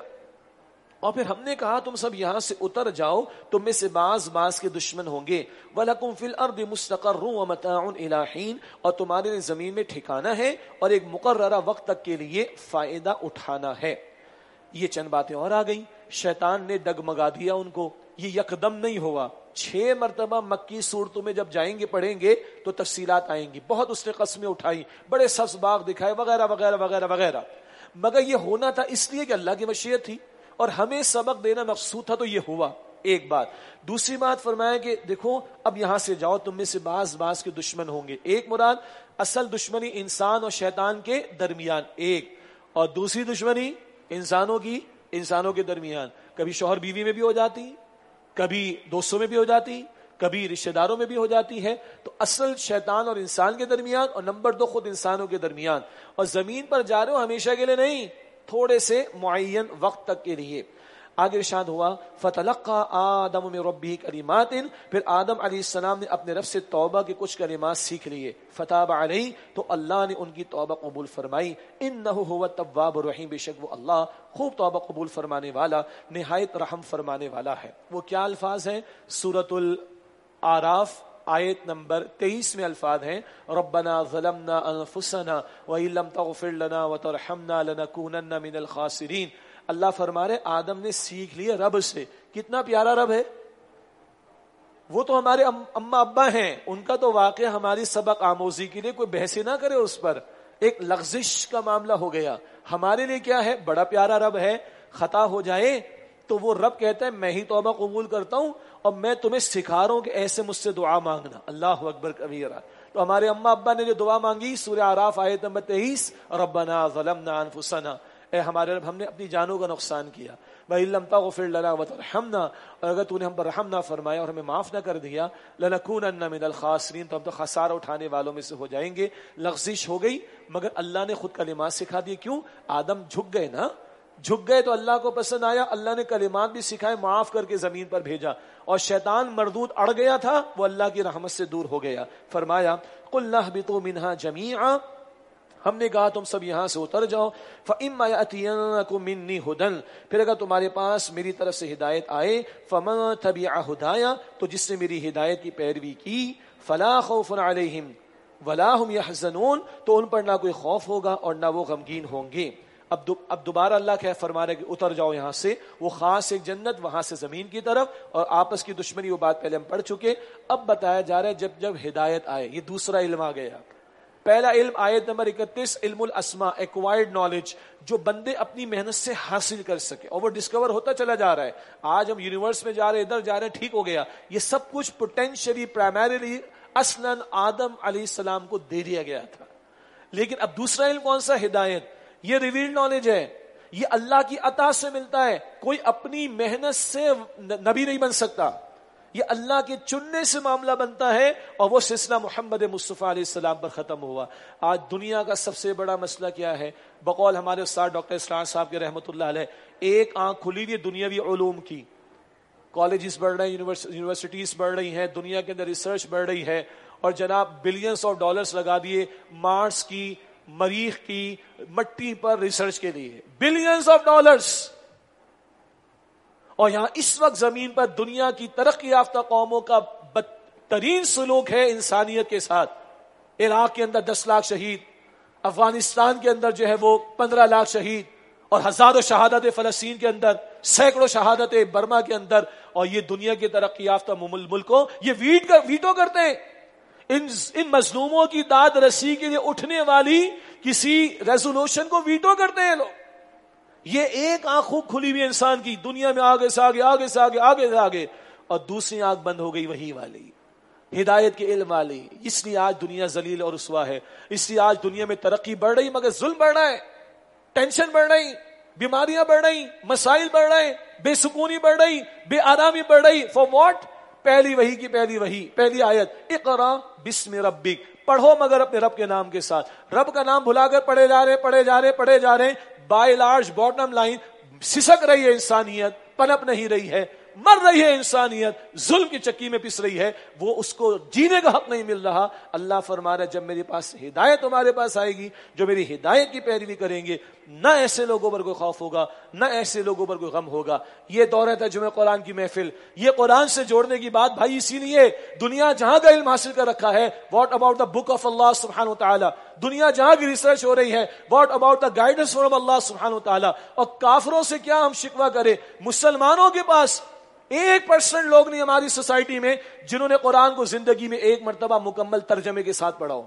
اور پھر ہم نے کہا تم سب یہاں سے اتر جاؤ، تم میں سے بعض کے دشمن ہوں گے۔ وَلَكُمْ فِي الْأَرْضِ مُسْتَقَرٌّ وَمَتَاعٌ إِلَىٰ حِينٍ، اور تمہارے لیے زمین میں ٹھکانہ ہے اور ایک مقررہ وقت تک کے لیے فائدہ اٹھانا ہے۔ یہ چند باتیں اور آ گئیں۔ شیطان نے ڈگمگا دیا ان کو، یہ یکدم نہیں ہوا، 6 مرتبہ مکی صورتوں میں جب جائیں گے پڑھیں گے تو تفصیلات آئیں گی۔ بہت اس نے قسمیں اٹھائی، بڑے سبز باغ دکھائے وغیرہ وغیرہ وغیرہ وغیرہ، مگر یہ ہونا تھا اس لیے کہ اللہ کی مشیت تھی اور ہمیں سبق دینا مقصود تھا، تو یہ ہوا۔ ایک بات۔ دوسری بات فرمایا کہ دیکھو اب یہاں سے جاؤ، تم میں سے بعض کے دشمن ہوں گے۔ ایک مراد اصل دشمنی انسان اور شیطان کے درمیان ایک، اور دوسری دشمنی انسانوں کے درمیان، کبھی شوہر بیوی میں بھی ہو جاتی، کبھی دوستوں میں بھی ہو جاتی، کبھی رشتہ داروں میں بھی ہو جاتی ہے۔ تو اصل شیطان اور انسان کے درمیان، اور نمبر 2 خود انسانوں کے درمیان۔ اور زمین پر جا رہے ہو ہمیشہ کے لیے نہیں، تھوڑے سے معین وقت تک کے لیے۔ آگے ارشاد ہوا فتلقى آدم من ربه کلمات، پھر آدم علیہ السلام نے اپنے رب سے توبہ کے کچھ کلمات سیکھ لیے۔ فتاب علیہ، تو اللہ نے ان کی توبہ قبول فرمائی۔ انہ هو التواب الرحیم، بے شک وہ اللہ خوب توبہ قبول فرمانے والا، نہایت رحم فرمانے والا ہے۔ وہ کیا الفاظ ہیں؟ سورۃ الاعراف آیت نمبر 23 میں الفاظ ہیں ربنا ظلمنا انفسنا وان لم تغفر لنا وترحمنا لنکونن من الخاسرین۔ اللہ فرما رہے آدم نے سیکھ لیے رب سے۔ کتنا پیارا رب ہے، وہ تو ہمارے اماں ابا ہیں، ان کا تو واقعہ ہماری سبق آموزی کے لیے کوئی بحث نہ کرے اس پر، ایک لغزش کا معاملہ ہو گیا۔ ہمارے لیے کیا ہے، بڑا پیارا رب ہے، خطا ہو جائے تو وہ رب کہتا ہے میں ہی توبہ قبول کرتا ہوں، اور میں تمہیں سکھا رہا ہوں کہ ایسے مجھ سے دعا مانگنا۔ اللہ اکبر کبیرہ۔ تو ہمارے اماں ابا نے جو دعا مانگی سورہ اعراف آیت نمبر 23، ربنا ظلمنا انفسنا، اے ہمارے رب ہم نے اپنی جانوں کا نقصان کیا، وَإِن لَّمْ تَغْفِرْ لَنَا وَتَرْحَمْنَا، اور اگر تو نے ہم پر رحم نہ فرمایا اور ہمیں معاف نہ کر دیا، لَنَكُونَنَّ مِنَ الْخَاسِرِينَ، تو ہم تو خسارہ اٹھانے والوں میں سے ہو جائیں گے۔ لغزش ہو گئی، مگر اللہ نے خود کلمات سکھا دیے۔ کیوں؟ آدم جھک گئے نا، جھک گئے تو اللہ کو پسند آیا، اللہ نے کلمات بھی سکھائے، معاف کر کے زمین پر بھیجا، اور شیطان مردود اڑ گیا تھا، وہ اللہ کی رحمت سے دور ہو گیا۔ فرمایا قُلْنَا اهْبِطُوا مِنْهَا جَمِيعًا، ہم نے کہا تم سب یہاں سے اتر جاؤ، فَإِمَّا يَأْتِيَنَّكُم مِّنِّي هُدًى، پھر اگر تمہارے پاس میری طرف سے ہدایت آئے، فَمَن تَبِعَ هُدَايَ، تو جس نے میری ہدایت کی پیروی کی، فَلَا خَوْفٌ عَلَيْهِمْ ولا هم يحزنون، تو ان پر نہ کوئی خوف ہوگا اور نہ وہ غمگین ہوں گے. اب دوبارہ اللہ کیا فرما رہا ہے کہ اتر جاؤ یہاں سے، وہ خاص ایک جنت وہاں سے زمین کی طرف، اور آپس کی دشمنی وہ بات پہلے ہم پڑھ چکے. اب بتایا جا رہا ہے جب ہدایت آئے، یہ دوسرا علم آ گیا. پہلا علم آیت نمبر 31 علم الاسماء، ایکوائرڈ نالج، جو بندے اپنی محنت سے حاصل کر سکے، اور وہ ڈسکور ہوتا چلا جا رہا ہے. آج ہم یونیورس میں جا رہے ہیں، ادھر جا رہے ہیں، ٹھیک ہو گیا. یہ سب کچھ پوٹینشلی پرائمریلی اصلاً آدم علیہ السلام کو دے دیا گیا تھا. لیکن اب دوسرا علم کون سا؟ ہدایت. یہ ریویلڈ نالج ہے، یہ اللہ کی عطا سے ملتا ہے. کوئی اپنی محنت سے نبی نہیں بن سکتا، یہ اللہ کے چننے سے معاملہ بنتا ہے، اور وہ سلسلہ محمد مصطفیٰ علیہ السلام پر ختم ہوا. آج دنیا کا سب سے بڑا مسئلہ کیا ہے؟ بقول ہمارے استاد ڈاکٹر اسرار صاحب کے رحمۃ اللہ علیہ، ایک آنکھ کھلی ہوئی دنیاوی علوم کی. کالجز بڑھ رہے ہیں، یونیورسٹیز بڑھ رہی ہیں، دنیا کے اندر ریسرچ بڑھ رہی ہے، اور جناب بلینس آف ڈالرز لگا دیے مارس کی، مریخ کی، مٹی پر ریسرچ کے لیے، بلینس آف ڈالرز. اور یہاں اس وقت زمین پر دنیا کی ترقی یافتہ قوموں کا بدترین سلوک ہے انسانیت کے ساتھ. عراق کے اندر 10 لاکھ شہید، افغانستان کے اندر جو ہے وہ 15 لاکھ شہید، اور ہزاروں شہادت فلسطین کے اندر، سینکڑوں شہادت برما کے اندر. اور یہ دنیا کے ترقی یافتہ ملکوں یہ ویٹو کرتے ہیں. ان مظلوموں کی داد رسی کے لیے اٹھنے والی کسی ریزولوشن کو ویٹو کرتے ہیں لوگ. یہ ایک آنکھ خوب کھلی ہوئی انسان کی، دنیا میں آگے سے آگے، آگے سے آگے، آگے سے آگے، اور دوسری آنکھ بند ہو گئی وہی والی، ہدایت کے علم والی. اس لیے آج دنیا ذلیل اور رسوا ہے. اس لیے آج دنیا میں ترقی بڑھ رہی مگر ظلم بڑھ رہا ہے، ٹینشن بڑھ رہی، بیماریاں بڑھ رہی، مسائل بڑھ رہے، بے سکونی بڑھ رہی، بے آرامی بڑھ رہی. For what? پہلی وحی کی پہلی آیت، اقرا بسم ربک، پڑھو مگر اپنے رب کے نام کے ساتھ. رب کا نام بھلا کر پڑھے جا رہے. بائی لارج باٹم لائن، سسک رہی ہے انسانیت، پنپ نہیں رہی ہے، مر رہی ہے انسانیت، ظلم کی چکی میں پس رہی ہے، وہ اس کو جینے کا حق نہیں مل رہا. اللہ فرما رہا ہے جب میرے پاس ہدایت تمہارے پاس آئے گی، جو میری ہدایت کی پیروی کریں گے، نہ ایسے لوگوں پر کوئی خوف ہوگا، نہ ایسے لوگوں پر کوئی غم ہوگا. یہ دور ہے جمعہ قرآن کی محفل، یہ قرآن سے جوڑنے کی بات بھائی. اسی لیے دنیا جہاں کا علم حاصل کر رکھا ہے، what about the book of اللہ سبحانہ وتعالی، دنیا جہاں کی ریسرچ ہو رہی ہے، what about the guidance from اللہ سبحانہ وتعالی. اور کافروں سے کیا ہم شکوہ کریں؟ مسلمانوں کے پاس 1% لوگ نہیں ہماری سوسائٹی میں جنہوں نے قرآن کو زندگی میں ایک مرتبہ مکمل ترجمے کے ساتھ پڑھا ہو.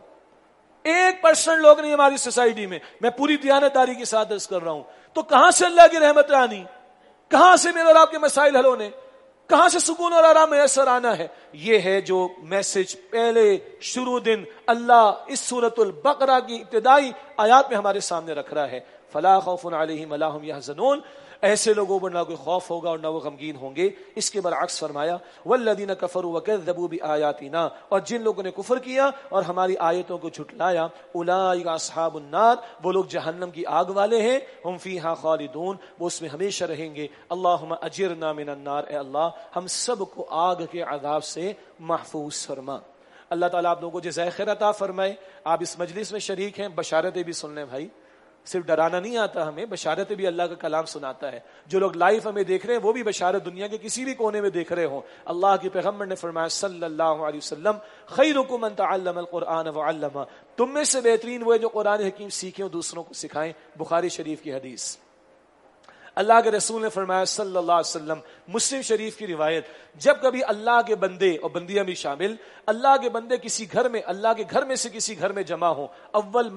1% لوگ نہیں ہماری سوسائٹی میں. میں پوری دیانتداری کے ساتھ عرض کر رہا ہوں. تو کہاں سے اللہ کی رحمت آنی؟ کہاں سے میرے اور آپ کے مسائل حل ہونے؟ کہاں سے سکون اور آرام میسر آنا ہے؟ یہ ہے جو میسج پہلے شروع دن اللہ اس سورۃ البقرہ کی ابتدائی آیات میں ہمارے سامنے رکھ رہا ہے. فلا خوف علیہم ولا هم يحزنون، ایسے لوگوں پر نہ کوئی خوف ہوگا اور نہ وہ غمگین ہوں گے. اس کے برعکس فرمایا والذین کفروا وکذبوا بآیاتنا، اور جن لوگوں نے کفر کیا اور ہماری آیتوں کو جھٹلایا، اولئک اصحاب النار، وہ لوگ جہنم کی آگ والے ہیں، ہم فیہا خالدون، وہ اس میں ہمیشہ رہیں گے. اللہم اجرنا من النار، اے اللہ ہم سب کو آگ کے عذاب سے محفوظ فرما. اللہ تعالیٰ آپ لوگوں کو جزائے خیر عطا فرمائے. آپ اس مجلس میں شریک ہیں، بشارتیں بھی سن لیں بھائی. صرف ڈرانا نہیں آتا ہمیں، بشارتیں بھی اللہ کا کلام سناتا ہے. جو لوگ لائیو ہمیں دیکھ رہے ہیں وہ بھی بشارت دنیا کے کسی بھی کونے میں دیکھ رہے ہوں. اللہ کے پیغمبر نے فرمایا صلی اللہ علیہ وسلم، خیرکم من تعلم القرآن وعلمہ، تم میں سے بہترین وہ ہے جو قرآن حکیم سیکھیں اور دوسروں کو سکھائیں. بخاری شریف کی حدیث. اللہ کے رسول نے فرمایا صلی اللہ علیہ وسلم، مسلم شریف کی روایت، جب کبھی اللہ کے بندے اور بندیاں بھی شامل، اللہ کے بندے کسی گھر میں، اللہ کے گھر میں سے کسی گھر میں جمع ہوں، اول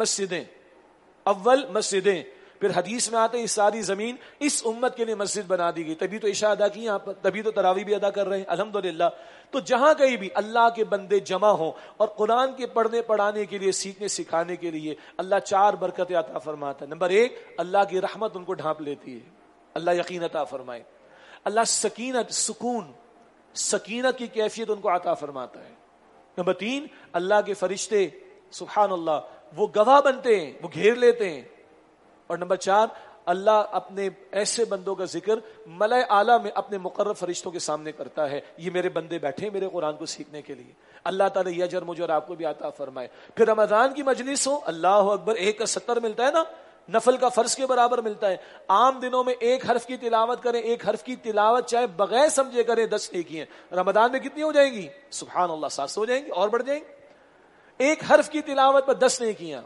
مسجدیں، پھر حدیث میں آتے ہیں ساری زمین اس امت کے لیے مسجد بنا دی گئی. تبھی تو عشاء ادا کی یہاں پر، تبھی تو تراویح بھی ادا کر رہے ہیں الحمدللہ. تو جہاں کہیں بھی اللہ کے بندے جمع ہوں اور قرآن کے پڑھنے پڑھانے کے لیے، سیکھنے سکھانے کے لیے، اللہ 4 برکتیں عطا فرماتا ہے. نمبر 1، اللہ کی رحمت ان کو ڈھانپ لیتی ہے، اللہ یقین عطا فرمائے. اللہ سکینت کی کیفیت ان کو عطا فرماتا ہے. نمبر 3، اللہ کے فرشتے سبحان اللہ وہ گواہ بنتے ہیں، وہ گھیر لیتے ہیں. اور نمبر 4، اللہ اپنے ایسے بندوں کا ذکر ملائے اعلیٰ میں اپنے مقرب فرشتوں کے سامنے کرتا ہے، یہ میرے بندے بیٹھے ہیں میرے قرآن کو سیکھنے کے لیے. اللہ تعالیٰ یہ اجر مجھے اور آپ کو بھی عطا فرمائے. پھر رمضان کی مجلس ہو، اللہ اکبر، 1 کا 70 ملتا ہے نا، نفل کا فرض کے برابر ملتا ہے. عام دنوں میں 1 حرف کی تلاوت کریں، 1 حرف کی تلاوت چاہے بغیر سمجھے کریں 10 نیکی ہیں. رمضان میں کتنی ہو جائیں گی؟ سبحان اللہ 700 ہو جائیں گی اور بڑھ جائیں گی. ایک حرف کی تلاوت پر 10 نیکیاں.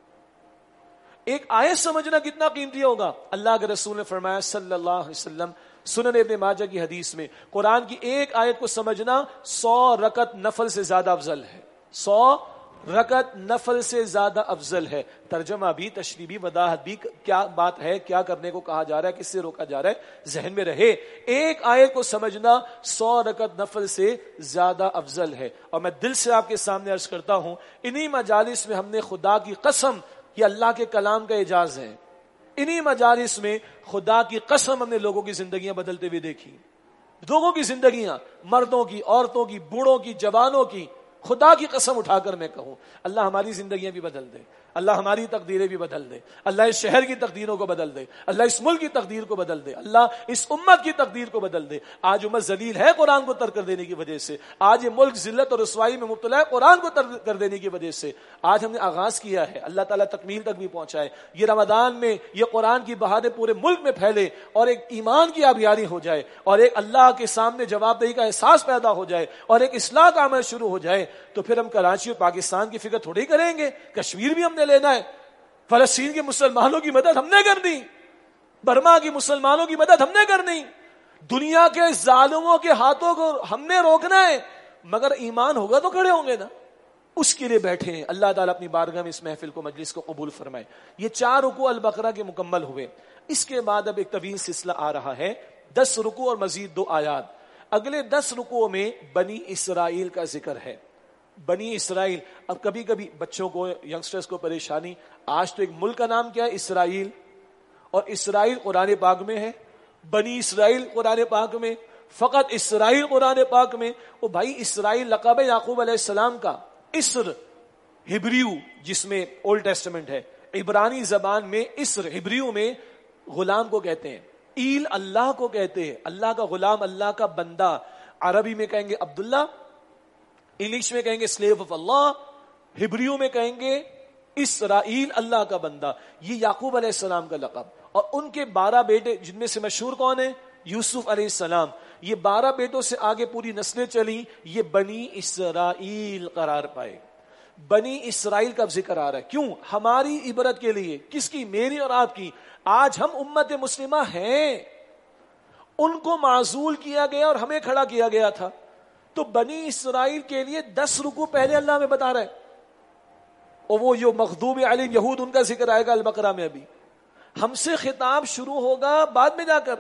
ایک آیت سمجھنا کتنا قیمتی ہوگا. اللہ کے رسول نے فرمایا صلی اللہ علیہ وسلم سنن ابن ماجہ کی حدیث میں، قرآن کی ایک آیت کو سمجھنا 100 رکعت نفل سے زیادہ افضل ہے. 100 رکعت نفل سے زیادہ افضل ہے. ترجمہ بھی، تشریح بھی، وضاحت بھی، کیا بات ہے، کیا کرنے کو کہا جا رہا ہے، کس سے روکا جا رہا ہے، ذہن میں رہے. ایک آیت کو سمجھنا 100 رکعت نفل سے زیادہ افضل ہے. اور میں دل سے آپ کے سامنے عرض کرتا ہوں، انہی مجالس میں ہم نے خدا کی قسم، یہ اللہ کے کلام کا اعجاز ہے، انہی مجالس میں خدا کی قسم ہم نے لوگوں کی زندگیاں بدلتے ہوئے دیکھی. لوگوں کی زندگیاں، مردوں کی، عورتوں کی، بوڑھوں کی، جوانوں کی. خدا کی قسم اٹھا کر میں کہوں، اللہ ہماری زندگیاں بھی بدل دے، اللہ ہماری تقدیریں بھی بدل دے، اللہ اس شہر کی تقدیروں کو بدل دے، اللہ اس ملک کی تقدیر کو بدل دے، اللہ اس امت کی تقدیر کو بدل دے. آج امت ذلیل ہے قرآن کو ترک کر دینے کی وجہ سے. آج یہ ملک ذلت اور رسوائی میں مبتلا ہے قرآن کو ترک کر دینے کی وجہ سے. آج ہم نے آغاز کیا ہے، اللہ تعالیٰ تکمیل تک بھی پہنچائے. یہ رمضان میں یہ قرآن کی بہاریں پورے ملک میں پھیلے اور ایک ایمان کی آبیاری ہو جائے اور ایک اللہ کے سامنے جواب دہی کا احساس پیدا ہو جائے اور ایک اصلاح کا عمل شروع ہو جائے. تو پھر ہم کراچی اور پاکستان کی فکر تھوڑی کریں گے، کشمیر بھی ہم نے لینا ہے، فلسطین کے مسلمانوں کی مدد ہم نے کرنی، برما کی مسلمانوں کی مدد ہم نے کرنی، دنیا کے ظالموں کے ہاتھوں کو ہم نے روکنا ہے. مگر ایمان ہوگا تو کھڑے ہوں گے نا، اس کے لیے بیٹھے ہیں. اللہ تعالیٰ اپنی بارگاہ میں اس محفل کو، مجلس کو قبول فرمائے. یہ 4 رکوع البقرہ کے مکمل ہوئے. اس کے بعد اب ایک طویل سلسلہ آ رہا ہے، 10 رکوع اور مزید 2 آیات. اگلے 10 رکوع میں بنی اسرائیل کا ذکر ہے. بنی اسرائیل، اب کبھی کبھی بچوں کو، ینگسٹرز کو پریشانی، آج تو ایک ملک کا نام کیا ہے؟ اسرائیل. اور اسرائیل قرآن پاک میں ہے، بنی اسرائیل قرآن پاک میں، فقط اسرائیل قرآن پاک میں. وہ بھائی اسرائیل لقب ہے یعقوب علیہ السلام کا. اسر ہبریو جس میں اولڈ ٹیسٹمنٹ ہے، عبرانی زبان میں اسر ہبریو میں غلام کو کہتے ہیں. ایل اللہ کو کہتے ہیں، اللہ کا غلام، اللہ کا بندہ. عربی میں کہیں گے عبداللہ، انگلش میں کہیں گے سلیو آف اللہ، ہبریو میں کہیں گے اسرائیل، اللہ کا بندہ. یہ یعقوب علیہ السلام کا لقب. اور ان کے 12 بیٹے جن میں سے مشہور کون ہیں؟ یوسف علیہ السلام. یہ 12 بیٹوں سے آگے پوری نسلیں چلی، یہ بنی اسرائیل قرار پائے. بنی اسرائیل کا ذکر آ رہا ہے. کیوں؟ ہماری عبرت کے لیے. کس کی؟ میری اور آپ کی. آج ہم امت مسلمہ ہیں، ان کو معزول کیا گیا اور ہمیں کھڑا کیا گیا تھا. تو بنی اسرائیل کے لیے 10 رکوع پہلے اللہ میں بتا رہا ہے. اور وہ جو مغضوب علیہم یہود، ان کا ذکر آئے گا البقرہ میں. ابھی ہم سے خطاب شروع ہوگا بعد میں جا کر،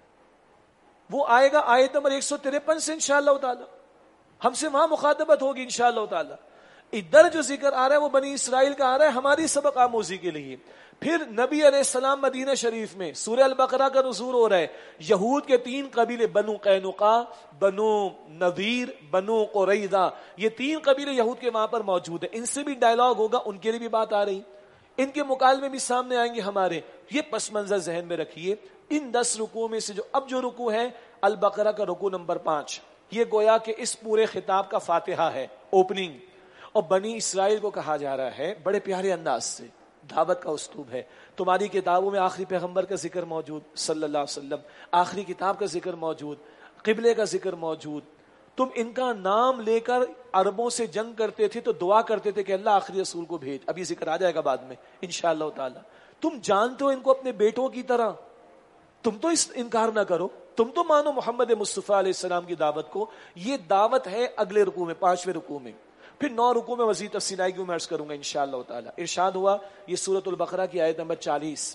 وہ آئے گا آیت نمبر 153 سے انشاءاللہ تعالی. ہم سے وہاں مخاطبت ہوگی انشاءاللہ تعالی. ادھر جو ذکر آ رہا ہے وہ بنی اسرائیل کا آ رہا ہے ہماری سبق آموزی کے لیے. پھر نبی علیہ السلام مدینہ شریف میں سورہ البقرہ کا نزول ہو رہا ہے. یہود کے 3 قبیلے، بنو قینقاع، بنو نذیر، بنو قریظہ، یہ 3 قبیلے یہود کے وہاں پر موجود ہیں. ان سے بھی ڈائلاگ ہوگا، ان کے لیے بھی بات آ رہی، ان کے مکالمے بھی سامنے آئیں گے ہمارے. یہ پس منظر ذہن میں رکھیے. ان 10 رکوع میں سے جو اب جو رکوع ہے البقرہ کا رکوع نمبر 5، یہ گویا کہ اس پورے خطاب کا فاتحہ ہے، اوپننگ. اور بنی اسرائیل کو کہا جا رہا ہے بڑے پیارے انداز سے، دعوت کا اسلوب ہے. تمہاری کتابوں میں آخری پیغمبر کا ذکر موجود صلی اللہ علیہ وسلم، آخری کتاب کا ذکر موجود، قبلے کا ذکر موجود. تم ان کا نام لے کر عربوں سے جنگ کرتے تھے تو دعا کرتے تھے کہ اللہ آخری رسول کو بھیج. اب یہ ذکر آ جائے گا بعد میں انشاءاللہ تعالی. تم جانتے ہو ان کو اپنے بیٹوں کی طرح، تم تو اس انکار نہ کرو، تم تو مانو محمد مصطفیٰ علیہ السلام کی دعوت کو. یہ دعوت ہے اگلے رکوع میں، 5ویں رکوع میں. پھر 9 رکوع میں مزید تفصیل آئے گی، میں عرض کروں گا انشاءاللہ تعالی. ارشاد ہوا، یہ سورۃ البقرہ کی آیت نمبر 40،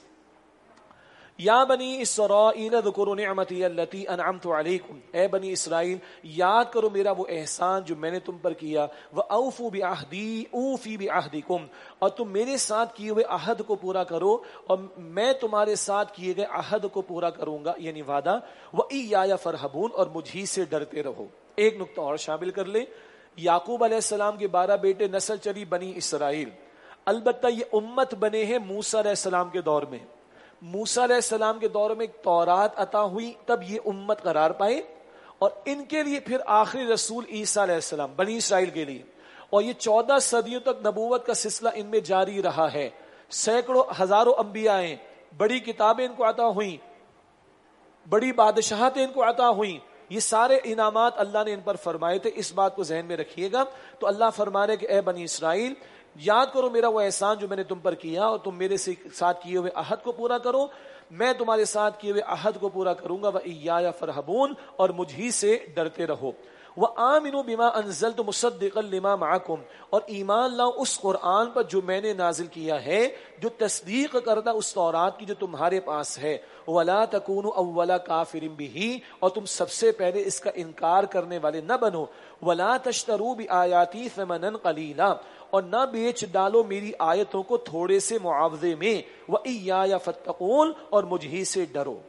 یا بنی اسرائیل اذکروا نعمتی التی انعمت علیکم. اے بنی اسرائیل یاد کرو میرا وہ احسان جو میں نے تم پر کیا. وَأَوْفُوا بِعَهْدِي أُوفِ بِعَهْدِكُمْ، اور تم میرے ساتھ کیے ہوئے عہد کو پورا کرو اور میں تمہارے ساتھ کیے گئے عہد کو پورا کروں گا، یعنی وعدہ. وَإِيَّايَ فَارْهَبُونَ، اور مجھی سے ڈرتے رہو. ایک نقطہ اور شامل کر لیں، یعقوب علیہ السلام کے 12 بیٹے، نسل چلی بنی اسرائیل. البتہ یہ امت بنے ہیں موسیٰ علیہ السلام کے دور میں. موسیٰ علیہ السلام کے دور میں تورات عطا ہوئی، تب یہ امت قرار پائے. اور ان کے لیے پھر آخری رسول عیسیٰ علیہ السلام، بنی اسرائیل کے لیے. اور یہ 14 صدیوں تک نبوت کا سلسلہ ان میں جاری رہا ہے. سینکڑوں ہزاروں انبیاء ہیں، بڑی کتابیں ان کو عطا ہوئیں، بڑی بادشاہتیں ان کو عطا ہوئیں. یہ سارے انعامات اللہ نے ان پر فرمائے تھے، اس بات کو ذہن میں رکھیے گا۔ تو اللہ فرما رہے کہ اے بنی اسرائیل یاد کرو میرا وہ احسان جو میں نے تم پر کیا، اور تم میرے ساتھ کیے ہوئے عہد کو پورا کرو، میں تمہارے ساتھ کیے ہوئے عہد کو پورا کروں گا، وَإِيَّایَ فَارْهَبُونَ، اور مجھ ہی سے ڈرتے رہو۔ وَآمِنُوا بِمَا أَنزَلْتُ مُصَدِّقًا لِمَا مَعَكُمْ، اور ایمان لاؤ اس قرآن پر جو میں نے نازل کیا ہے، جو تصدیق کرتا اس تورات کی جو تمہارے پاس ہے۔ وَلَا تَكُونُوا أَوَّلَ كَافِرٍ بِهِ، اور تم سب سے پہلے اس کا انکار کرنے والے نہ بنو۔ وَلَا تَشْتَرُوا بِآيَاتِي ثَمَنًا قَلِيلًا، اور نہ بیچ ڈالو میری آیتوں کو تھوڑے سے معاوضے میں۔ وَإِيَّایَ فَاتَّقُونِ، اور مجھ ہی سے ڈرو۔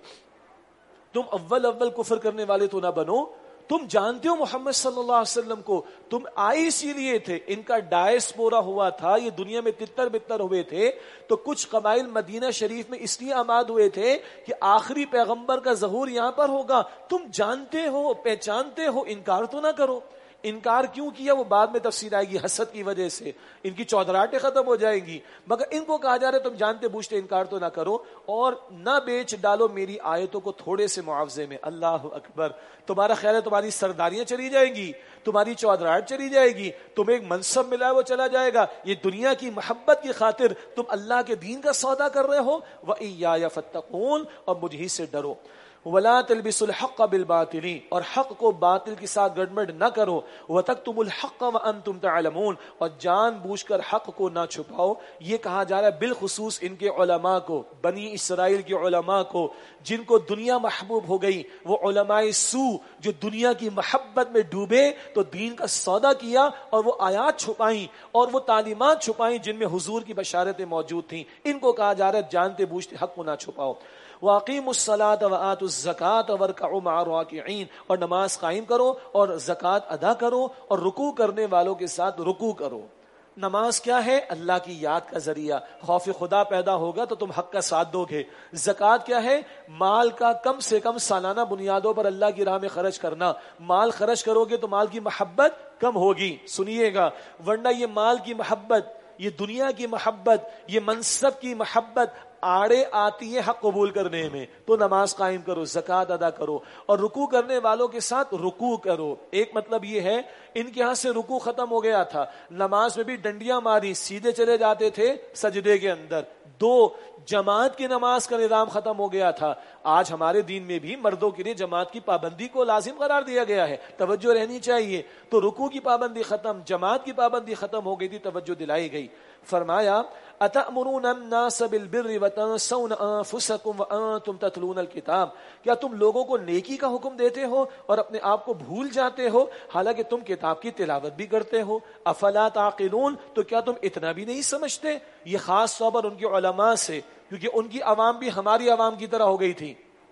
تم اول کفر کرنے والے تو نہ بنو، تم جانتے ہو محمد صلی اللہ علیہ وسلم کو، تم آئے اسی لیے تھے، ان کا ڈائس پورا ہوا تھا، یہ دنیا میں تتر بتر ہوئے تھے، تو کچھ قبائل مدینہ شریف میں اس لیے آباد ہوئے تھے کہ آخری پیغمبر کا ظہور یہاں پر ہوگا۔ تم جانتے ہو، پہچانتے ہو، انکار تو نہ کرو۔ انکار کیوں کیا وہ بعد میں تفصیل آئے گی، حسد کی وجہ سے ان کی چودراہٹیں ختم ہو جائیں گی، مگر ان کو کہا جا رہا ہے تم جانتے بوجھتے انکار تو نہ کرو، اور نہ بیچ ڈالو میری آیتوں کو تھوڑے سے معاوضے میں۔ اللہ اکبر! تمہارا خیال ہے تمہاری سرداریاں چلی جائیں گی، تمہاری چودراہٹ چلی جائے گی، تمہیں ایک منصب ملا ہے وہ چلا جائے گا؟ یہ دنیا کی محبت کی خاطر تم اللہ کے دین کا سودا کر رہے ہو۔ وَإِيَّایَ فَاتَّقُونِ، اور مجھ ہی سے ڈرو۔ وَلَا تَلْبِسُوا الْحَقَّ بِالْبَاطِلِ، اور حق کو باطل کے ساتھ گڑبڑ نہ کرو۔ وَتَكْتُمُوا الْحَقَّ وَأَنْتُمْ تَعْلَمُونَ، اور جان بوجھ کر حق کو نہ چھپاؤ۔ یہ کہا جا رہا ہے بالخصوص ان کے علماء کو، بنی اسرائیل کے علماء کو، جن کو دنیا محبوب ہو گئی، وہ علماء سو جو دنیا کی محبت میں ڈوبے تو دین کا سودا کیا، اور وہ آیات چھپائیں اور وہ تعلیمات چھپائیں جن میں حضور کی بشارتیں موجود تھیں۔ ان کو کہا جا رہا ہے جانتے بوجھتے حق کو نہ چھپاؤ۔ وَأَقِيمُوا الصَّلَاةَ وَآتُوا الزَّكَاةَ وَارْكَعُوا مَعَ الرَّاكِعِينَ، اور نماز قائم کرو اور زکوٰۃ ادا کرو اور رکوع کرنے والوں کے ساتھ رکوع کرو۔ نماز کیا ہے؟ اللہ کی یاد کا ذریعہ، خوف خدا پیدا ہوگا تو تم حق کا ساتھ دو گے۔ زکوٰۃ کیا ہے؟ مال کا کم سے کم سالانہ بنیادوں پر اللہ کی راہ میں خرچ کرنا۔ مال خرچ کرو گے تو مال کی محبت کم ہوگی، سنیے گا، ورنہ یہ مال کی محبت، یہ دنیا کی محبت، یہ منصب کی محبت آڑے آتی ہے حق قبول کرنے میں۔ تو نماز قائم کرو، زکوٰۃ ادا کرو، اور رکوع کرنے والوں کے ساتھ رکوع کرو۔ ایک مطلب یہ ہے ان کے ہاں سے رکوع ختم ہو گیا تھا، نماز میں بھی ڈنڈیاں ماری، سیدھے چلے جاتے تھے سجدے کے اندر۔ دو، جماعت کی نماز کا نظام ختم ہو گیا تھا۔ آج ہمارے دین میں بھی مردوں کے لیے جماعت کی پابندی کو لازم قرار دیا گیا ہے، توجہ رہنی چاہیے۔ تو رکوع کی پابندی ختم، جماعت کی پابندی ختم ہو گئی تھی، توجہ دلائی گئی۔ فرمایا أَتَأْمُرُونَ النَّاسَ بِالْبِرِّ وَتَنْسَوْنَ أَنفُسَكُمْ وَأَنْتُمْ تَتْلُونَ الْكِتَابَ، کیا تم لوگوں کو نیکی کا حکم دیتے ہو اور اپنے آپ کو بھول جاتے ہو حالانکہ تم کتاب کی تلاوت بھی کرتے ہو؟ أَفَلَا تَعْقِلُونَ، تو کیا تم اتنا بھی نہیں سمجھتے؟ یہ خاص طور پر ان کے علماء سے، کیونکہ ان کی عوام بھی ہماری عوام کی طرح ہو گئی تھی۔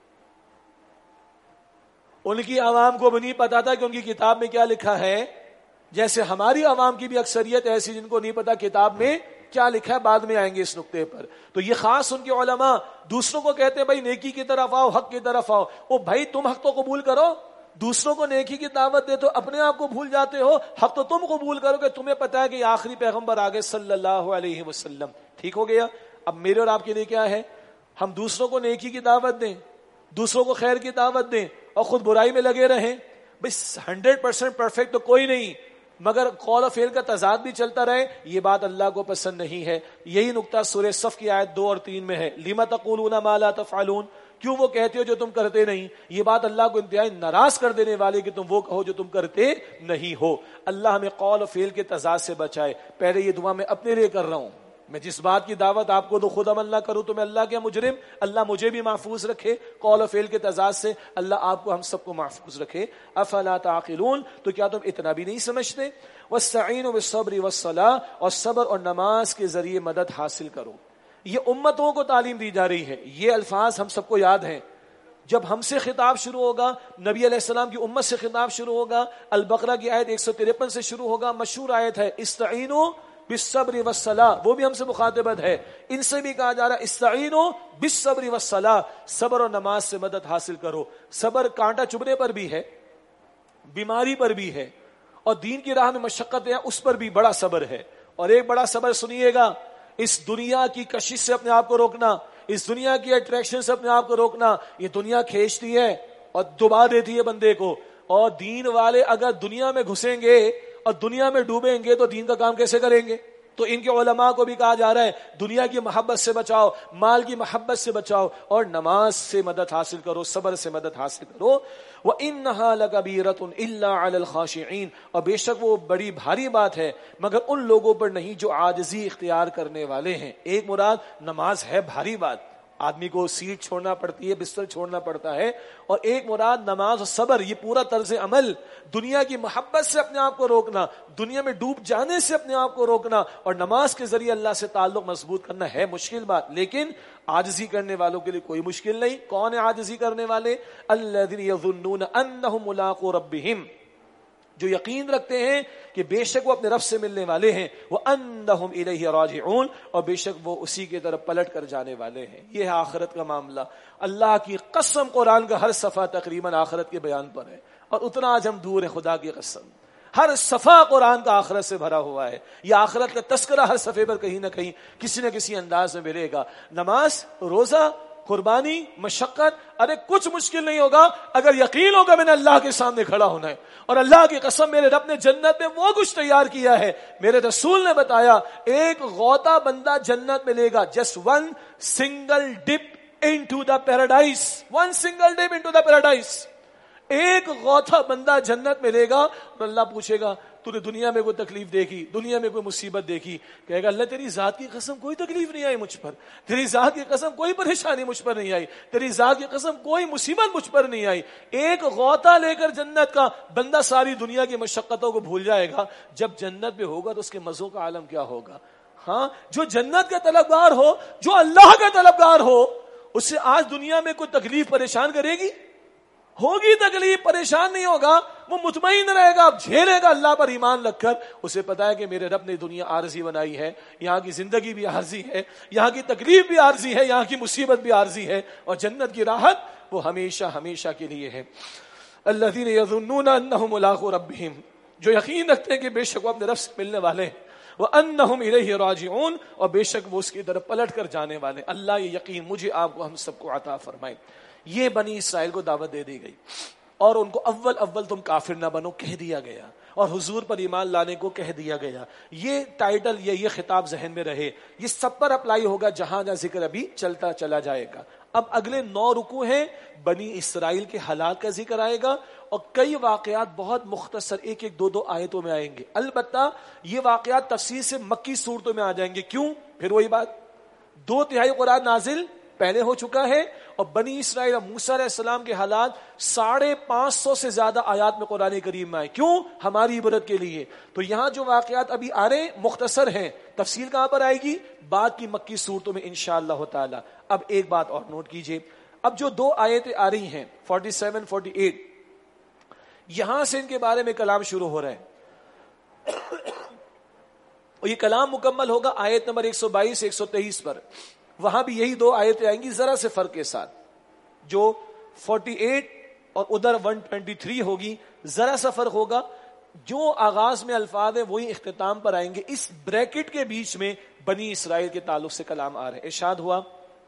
ان کی عوام کو بھی نہیں پتا تھا کہ ان کی کتاب میں کیا لکھا ہے، جیسے ہماری عوام کی بھی اکثریت ایسی جن کو نہیں پتا کتاب میں کیا لکھا ہے۔ بعد میں آئیں گے اس نقطے پر۔ تو یہ خاص ان کے علماء دوسروں کو کہتے ہیں بھائی نیکی کی طرف آؤ، حق کی طرف آؤ۔ او بھائی تم حق تو قبول کرو، دوسروں کو نیکی کی دعوت دے تو اپنے آپ کو بھول جاتے ہو۔ حق تو تم قبول کرو کہ تمہیں پتا ہے کہ یہ آخری پیغمبر آگے صلی اللہ علیہ وسلم۔ ٹھیک ہو گیا؟ اب میرے اور آپ کے لیے کیا ہے؟ ہم دوسروں کو نیکی کی دعوت دیں، دوسروں کو خیر کی دعوت دیں، اور خود برائی میں لگے رہیں۔ بھائی 100% پرفیکٹ تو کوئی نہیں، مگر قول و فعل کا تضاد بھی چلتا رہے، یہ بات اللہ کو پسند نہیں ہے۔ یہی نقطہ سورہ صف کی آیت 2 اور 3 میں ہے، لِمَ تَقُولُونَ مَا لَا تَفْعَلُونَ، کیوں وہ کہتے ہو جو تم کرتے نہیں۔ یہ بات اللہ کو انتہائی ناراض کر دینے والی کہ تم وہ کہو جو تم کرتے نہیں ہو۔ اللہ ہمیں قول و فعل کے تضاد سے بچائے۔ پہلے یہ دعا میں اپنے لیے کر رہا ہوں، میں جس بات کی دعوت آپ کو دو خود عمل نہ کروں تو میں اللہ کیا مجرم؟ اللہ مجھے بھی محفوظ رکھے قول و فعل کے تضاد سے، اللہ آپ کو ہم سب کو محفوظ رکھے۔ افلا تعقلون، تو کیا تم اتنا بھی نہیں سمجھتے؟ واستعینوا بالصبر والصلاۃ، اور صبر اور نماز کے ذریعے مدد حاصل کرو۔ یہ امتوں کو تعلیم دی جا رہی ہے، یہ الفاظ ہم سب کو یاد ہیں۔ جب ہم سے خطاب شروع ہوگا، نبی علیہ السلام کی امت سے خطاب شروع ہوگا، البقرہ کی آیت 153 سے شروع ہوگا، مشہور آیت ہے استعینوا بالصبر والصلاۃ، وہ بھی ہم سے مخاطبت ہے۔ ان سے بھی کہا جا رہا ہے استعینوا بالصبر والصلاۃ، صبر اور نماز سے مدد حاصل کرو۔ صبر کانٹا چبھنے پر بھی ہے، بیماری پر بھی ہے، اور دین کی راہ میں مشقتیں ہیں اس پر بھی بڑا صبر ہے۔ اور ایک بڑا صبر سنیے گا، اس دنیا کی کشش سے اپنے آپ کو روکنا، اس دنیا کی اٹریکشن سے اپنے آپ کو روکنا۔ یہ دنیا کھینچتی ہے اور دبا دیتی ہے بندے کو. اور دین والے اگر دنیا میں گھسیں گے اور دنیا میں ڈوبیں گے تو دین کا کام کیسے کریں گے؟ تو ان کے علماء کو بھی کہا جا رہا ہے دنیا کی محبت سے بچاؤ, مال کی محبت سے بچاؤ, اور نماز سے مدد حاصل کرو, صبر سے مدد حاصل کرو. وَإِنَّهَا لَكَبِيرَةٌ إِلَّا عَلَى الْخَاشِعِينَ, اور بے شک وہ بڑی بھاری بات ہے مگر ان لوگوں پر نہیں جو عاجزی اختیار کرنے والے ہیں. ایک مراد نماز ہے بھاری بات, آدمی کو سیٹ چھوڑنا پڑتی ہے, بستر چھوڑنا پڑتا ہے, اور ایک مراد نماز اور صبر, یہ پورا طرز عمل, دنیا کی محبت سے اپنے آپ کو روکنا, دنیا میں ڈوب جانے سے اپنے آپ کو روکنا, اور نماز کے ذریعے اللہ سے تعلق مضبوط کرنا ہے مشکل بات, لیکن عاجزی کرنے والوں کے لیے کوئی مشکل نہیں. کون ہے عاجزی کرنے والے؟ الذین یظنون انہم ملاقو ربہم, جو یقین رکھتے ہیں کہ بے شک وہ اپنے رب سے ملنے والے ہیں. وَأَنَّهُمْ إِلَيْهِ رَاجِعُونَ, اور بے شک وہ اسی کی طرف پلٹ کر جانے والے ہیں. یہ ہے آخرت کا معاملہ. اللہ کی قسم قرآن کا ہر صفحہ تقریباً آخرت کے بیان پر ہے, اور اتنا آج ہم دور ہیں. خدا کی قسم ہر صفحہ قرآن کا آخرت سے بھرا ہوا ہے. یہ آخرت کا تذکرہ ہر صفحے پر کہیں نہ کہیں کسی نہ کسی انداز میں ملے گا. نماز, روزہ, قربانی, مشقت, ارے کچھ مشکل نہیں ہوگا اگر یقین ہوگا میں نے اللہ کے سامنے کھڑا ہونا ہے. اور اللہ کی قسم میرے رب نے جنت میں وہ کچھ تیار کیا ہے, میرے رسول نے بتایا ایک غوطہ بندہ جنت میں لے گا, just one single dip into the paradise, one single dip into the paradise, ایک غوطہ بندہ جنت میں لے گا. اور اللہ پوچھے گا تو نے دنیا میں کوئی تکلیف دیکھی, دنیا میں کوئی مصیبت دیکھی؟ کہے گا اللہ تیری ذات کی قسم کوئی تکلیف نہیں آئی مجھ پر, تیری ذات کی قسم کوئی پریشانی مجھ پر نہیں آئی, تیری ذات کی قسم کوئی مصیبت مجھ پر نہیں آئی. ایک غوطہ لے کر جنت کا بندہ ساری دنیا کی مشقتوں کو بھول جائے گا. جب جنت میں ہوگا تو اس کے مزوں کا عالم کیا ہوگا. ہاں, جو جنت کا طلبگار ہو, جو اللہ کا طلبگار ہو, اس سے آج دنیا میں کوئی تکلیف پریشان کرے گی؟ ہوگی تکلیف, پریشان نہیں ہوگا, وہ مطمئن رہے گا, جھیلے گا اللہ پر ایمان رکھ کر. اسے پتا ہے کہ میرے رب نے دنیا عارضی بنائی ہے, یہاں کی زندگی بھی عارضی ہے, یہاں کی تکلیف بھی عارضی ہے, یہاں کی مصیبت بھی عارضی ہے, اور جنت کی راحت وہ ہمیشہ ہمیشہ کے لیے ہے. الذین یظنون انہم ملاقو ربہم, جو یقین رکھتے ہیں کہ بے شک وہ اپنے رب سے ملنے والے ہیں. وَأَنَّهُمْ إِلَيْهِ رَاجِعُونَ, اور بے شک وہ اس کی طرف پلٹ کر جانے والے. اللہ یہ یقین مجھے آپ کو ہم سب کو عطا فرمائے. یہ بنی اسرائیل کو دعوت دے دی گئی, اور ان کو اول تم کافر نہ بنو کہہ دیا گیا, اور حضور پر ایمان لانے کو کہہ دیا گیا. یہ ٹائٹل, یہ خطاب ذہن میں رہے, یہ سب پر اپلائی ہوگا جہاں جہاں ذکر ابھی چلتا چلا جائے گا. اب اگلے 9 رکوع ہیں, بنی اسرائیل کے حالات کا ذکر آئے گا, اور کئی واقعات بہت مختصر 1-2 آیتوں میں آئیں گے. البتہ یہ واقعات تفصیل سے مکی صورتوں میں آ جائیں گے. کیوں؟ پھر وہی بات, 2/3 قرآن نازل پہلے ہو چکا ہے, اور بنی اسرائیل اور موسیٰ علیہ السلام کے حالات 550 سے زیادہ آیات میں قرآن کریم میں آئے. کیوں؟ ہماری عبرت کے لیے. تو یہاں جو واقعات ابھی آ رہے ہیں مختصر ہیں, تفصیل کہاں پر آئے گی؟ بعد کی مکی صورتوں میں انشاءاللہ تعالی. اب ایک بات اور نوٹ کیجئے, اب جو 2 آیتیں آ رہی ہیں 47-48, یہاں سے ان کے بارے میں کلام شروع ہو رہا ہے, اور یہ کلام مکمل ہوگا آیت نمبر 122-123 پر. وہاں بھی یہی 2 آیتیں آئیں گی ذرا سے فرق کے ساتھ, جو 48 اور ادھر 123 ہوگی, ذرا سا فرق ہوگا. جو آغاز میں الفاظ ہیں وہی اختتام پر آئیں گے. اس بریکٹ کے بیچ میں بنی اسرائیل کے تعلق سے کلام آ رہے. ارشاد ہوا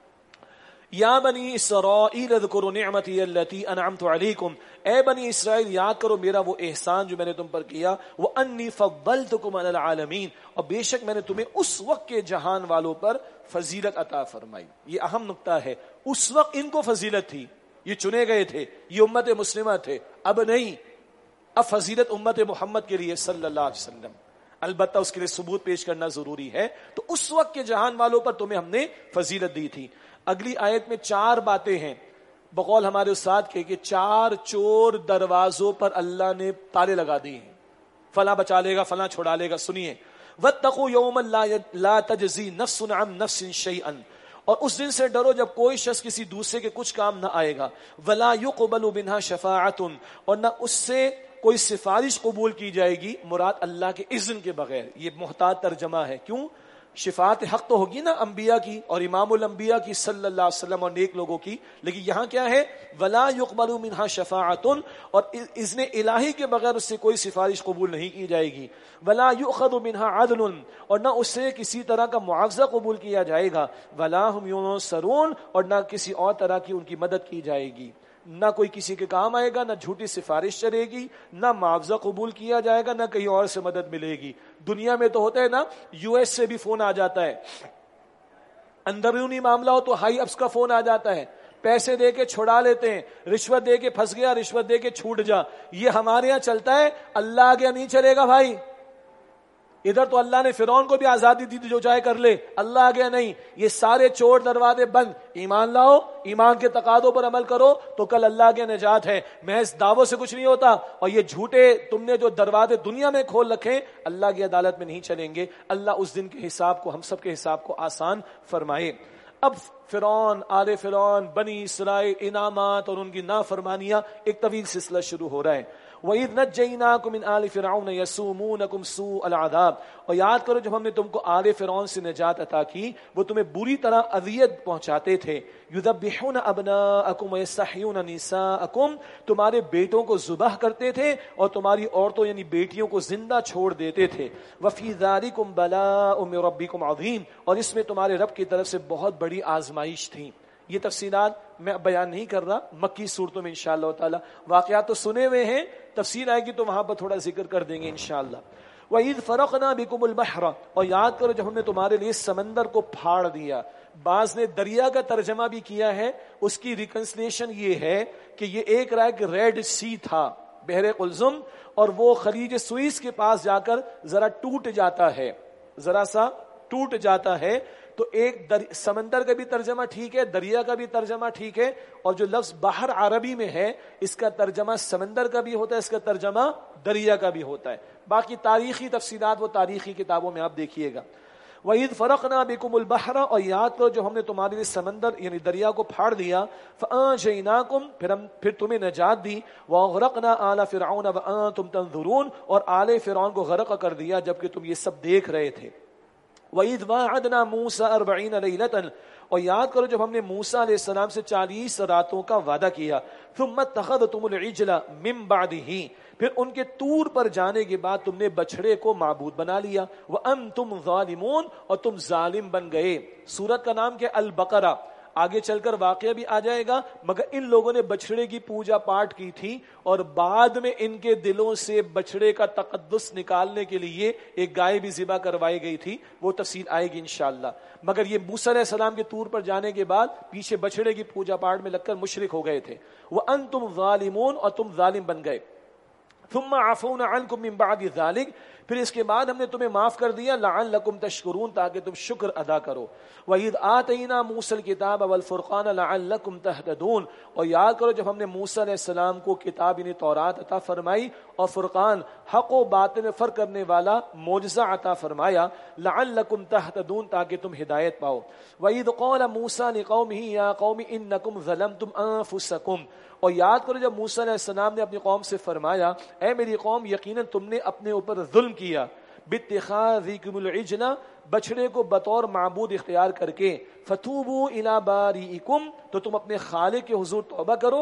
یا بنی اسرائیل اذکروا نعمتی التی انعمت علیکم, اے بنی اسرائیل یاد کرو میرا وہ احسان جو میں نے تم پر کیا. وانی فضلتکم علی العالمین, اور بے شک میں نے تمہیں اس وقت کے جہان والوں پر فضیلت عطا فرمائی. یہ اہم نقطہ ہے, اس وقت ان کو فضیلت تھی, یہ چنے گئے تھے, یہ امت مسلمہ تھے, اب نہیں. اب فضیلت امت محمد کے لیے صلی اللہ علیہ وسلم, البتہ اس کے لیے ثبوت پیش کرنا ضروری ہے. تو اس وقت کے جہان والوں پر تمہیں ہم نے فضیلت دی تھی. اگلی آیت میں 4 باتیں ہیں, بقول ہمارے استاد کے کہ 4 چور دروازوں پر اللہ نے تالے لگا دیے ہیں, فلاں بچا لے گا, فلاں چھڑا لے گا. سنیے, واتقوا یوما لا تجزی نفس عن نفس شیئا, اور اس دن سے ڈرو جب کوئی شخص کسی دوسرے کے کچھ کام نہ آئے گا. ولا يقبل منها شفاعت, اور نہ اس سے کوئی سفارش قبول کی جائے گی, مراد اللہ کے اذن کے بغیر. یہ محتاط ترجمہ ہے. کیوں؟ شفاعت حق تو ہوگی نا انبیاء کی اور امام الانبیاء کی صلی اللہ علیہ وسلم اور نیک لوگوں کی, لیکن یہاں کیا ہے؟ ولا يقبل منها شفاعت, اور اذن الہی کے بغیر اس سے کوئی سفارش قبول نہیں کی جائے گی. ولا يؤخذ منها عدل, اور نہ اس سے کسی طرح کا معاوضہ قبول کیا جائے گا. ولا هم ينصرون, اور نہ کسی اور طرح کی ان کی مدد کی جائے گی. نہ کوئی کسی کے کام آئے گا، نہ جھوٹی سفارش چلے گی، نہ معاوضہ قبول کیا جائے گا، نہ کہیں اور سے مدد ملے گی۔ دنیا میں تو ہوتا ہے نا، یو ایس سے بھی فون آ جاتا ہے، اندرونی معاملہ ہو تو ہائی اپس کا فون آ جاتا ہے، پیسے دے کے چھڑا لیتے ہیں، رشوت دے کے پھنس گیا، رشوت دے کے چھوٹ جا۔ یہ ہمارے یہاں چلتا ہے، اللہ آگے نہیں چلے گا بھائی۔ ادھر تو اللہ نے فرعون کو بھی آزادی دی تھی، جو چاہے کر لے، اللہ آگے نہیں۔ یہ سارے چور دروازے بند، ایمان لاؤ، ایمان کے تقاضوں پر عمل کرو تو کل اللہ کے نجات ہے۔ محض دعووں سے کچھ نہیں ہوتا، اور یہ جھوٹے تم نے جو دروازے دنیا میں کھول رکھے اللہ کی عدالت میں نہیں چلیں گے۔ اللہ اس دن کے حساب کو، ہم سب کے حساب کو آسان فرمائے۔ اب فرعون، آل فرعون، بنی اسرائیل، انعامات اور ان کی نافرمانیاں، ایک طویل سلسلہ شروع ہو رہا ہے۔ وَإِذْ نَجَّيْنَاكُمْ مِنْ آلِ فِرْعَوْنَ يَسُومُونَكُمْ سُوءَ الْعَذَابِ، اور یاد کرو جب ہم نے تم کو آل فرعون سے نجات عطا کی، وہ تمہیں بری طرح اذیت پہنچاتے تھے۔ يُذَبِّحُونَ أَبْنَاءَكُمْ وَيَسْتَحْيُونَ نِسَاءَكُمْ، تمہارے بیٹوں کو ذبح کرتے تھے اور تمہاری عورتوں یعنی بیٹیوں کو زندہ چھوڑ دیتے تھے۔ وَفِي ذَلِكُمْ بَلَاءٌ مِّن رَبِّكُمْ عَظِيمٌ، اور اس میں تمہارے رب کی طرف سے بہت بڑی آزمائش تھی۔ یہ تفصیلات میں بیان نہیں کر رہا، مکی صورتوں میں انشاءاللہ تعالی واقعات تو سنے ہوئے ہیں، تفصیل آئے گی تو وہاں پر تھوڑا ذکر کر دیں گے انشاءاللہ۔ وَإِذْ فَرَقْنَا بِكُمُ الْبَحْرَ، اور یاد کرو جب ہم نے تمہارے لیے سمندر کو پھاڑ دیا۔ بعض نے دریا کا ترجمہ بھی کیا ہے، اس کی ریکنسلیشن یہ ہے کہ یہ ایک رائے کہ ریڈ سی تھا، بحر قلزم، اور وہ خلیج سوئس کے پاس جا کر ذرا ٹوٹ جاتا ہے، ذرا سا ٹوٹ جاتا ہے۔ تو ایک سمندر کا بھی ترجمہ ٹھیک ہے، دریا کا بھی ترجمہ ٹھیک ہے، اور جو لفظ بحر عربی میں ہے اس کا ترجمہ سمندر کا بھی ہوتا ہے، اس کا ترجمہ دریا کا بھی ہوتا ہے۔ باقی تاریخی تفصیلات وہ تاریخی کتابوں میں آپ دیکھیے گا۔ وَإِذْ فَرَقْنَا بِكُمُ الْبَحْرَ، اور یاد کرو جو ہم نے تمہارے لیے سمندر یعنی دریا کو پھاڑ دیا۔ فَأَنجَيْنَاكُمْ، پھر تمہیں نجات دی۔ وَأَغْرَقْنَا آلَ فِرْعَوْنَ وَأَنْتُمْ تَنظُرُونَ، اور آل فرعون کو غرق کر دیا جبکہ تم یہ سب دیکھ رہے تھے۔ وَإِذْ وَاعَدْنَا مُوسَىٰ 40 لَيْلَةً، اور یاد کرو جب ہم نے موسیٰ علیہ السلام سے 40 راتوں کا وعدہ کیا۔ ثُمَّ اتَّخَذْتُمُ الْعِجْلَ مِن بَعْدِهِ، پھر ان کے طور پر جانے کے بعد تم نے بچھڑے کو معبود بنا لیا۔ وَأَنْتُمْ ظَالِمُونَ، اور تم ظالم بن گئے۔ سورت کا نام کیا؟ البقرہ۔ آگے چل کر واقعہ بھی آ جائے گا، مگر ان لوگوں نے بچھڑے کی پوجا پاٹ کی تھی، اور بعد میں ان کے دلوں سے بچھڑے کا تقدس نکالنے کے لیے ایک گائے بھی ذبح کروائی گئی تھی، وہ تفصیل آئے گی انشاءاللہ۔ مگر یہ موسیٰ علیہ السلام کے طور پر جانے کے بعد پیچھے بچھڑے کی پوجا پاٹ میں لگ کر مشرک ہو گئے تھے۔ وَأَنْتُمْ ظَالِمُونَ، اور تم ظالم بن گئے۔ ثُمَّ عَفَوْنَا عَنْكُمْ مِنْ بَعْدِ ذَلِكَ، پھر اس کے بعد ہم نے تمہیں معاف کر دیا۔ لَعَلَّكُمْ تَشْكُرُونَ، تاکہ تم شکر ادا کرو۔ وَإِذْ آتَيْنَا مُوسَى الْكِتَابَ وَالْفُرْقَانَ لَعَلَّكُمْ تَهْتَدُونَ، اور یاد کرو جب ہم نے موسیٰ علیہ السلام کو کتاب یعنی تورات عطا فرمائی اور فرقان حق و باطل میں فرق کرنے والا معجزہ عطا فرمایا۔ لَعَلَّكُمْ تَهْتَدُونَ، تاکہ تم ہدایت پاؤ۔ وَإِذْ قَالَ مُوسَىٰ لِقَوْمِهِ يَا قَوْمِ إِنَّكُمْ ظَلَمْتُمْ أَنفُسَكُمْ، اور یاد کرو جب موسیٰ علیہ السلام نے اپنی قوم سے فرمایا، اے میری قوم یقیناً تم نے اپنے اوپر ظلم کیا، بِاتِّخَاذِكُمُ الْعِجْلَ، بچڑے کو بطور معبود اختیار کر کے، فَتُوبُوا إِلَىٰ بَارِئِكُمْ، تو تم اپنے خالق کے حضور توبہ کرو۔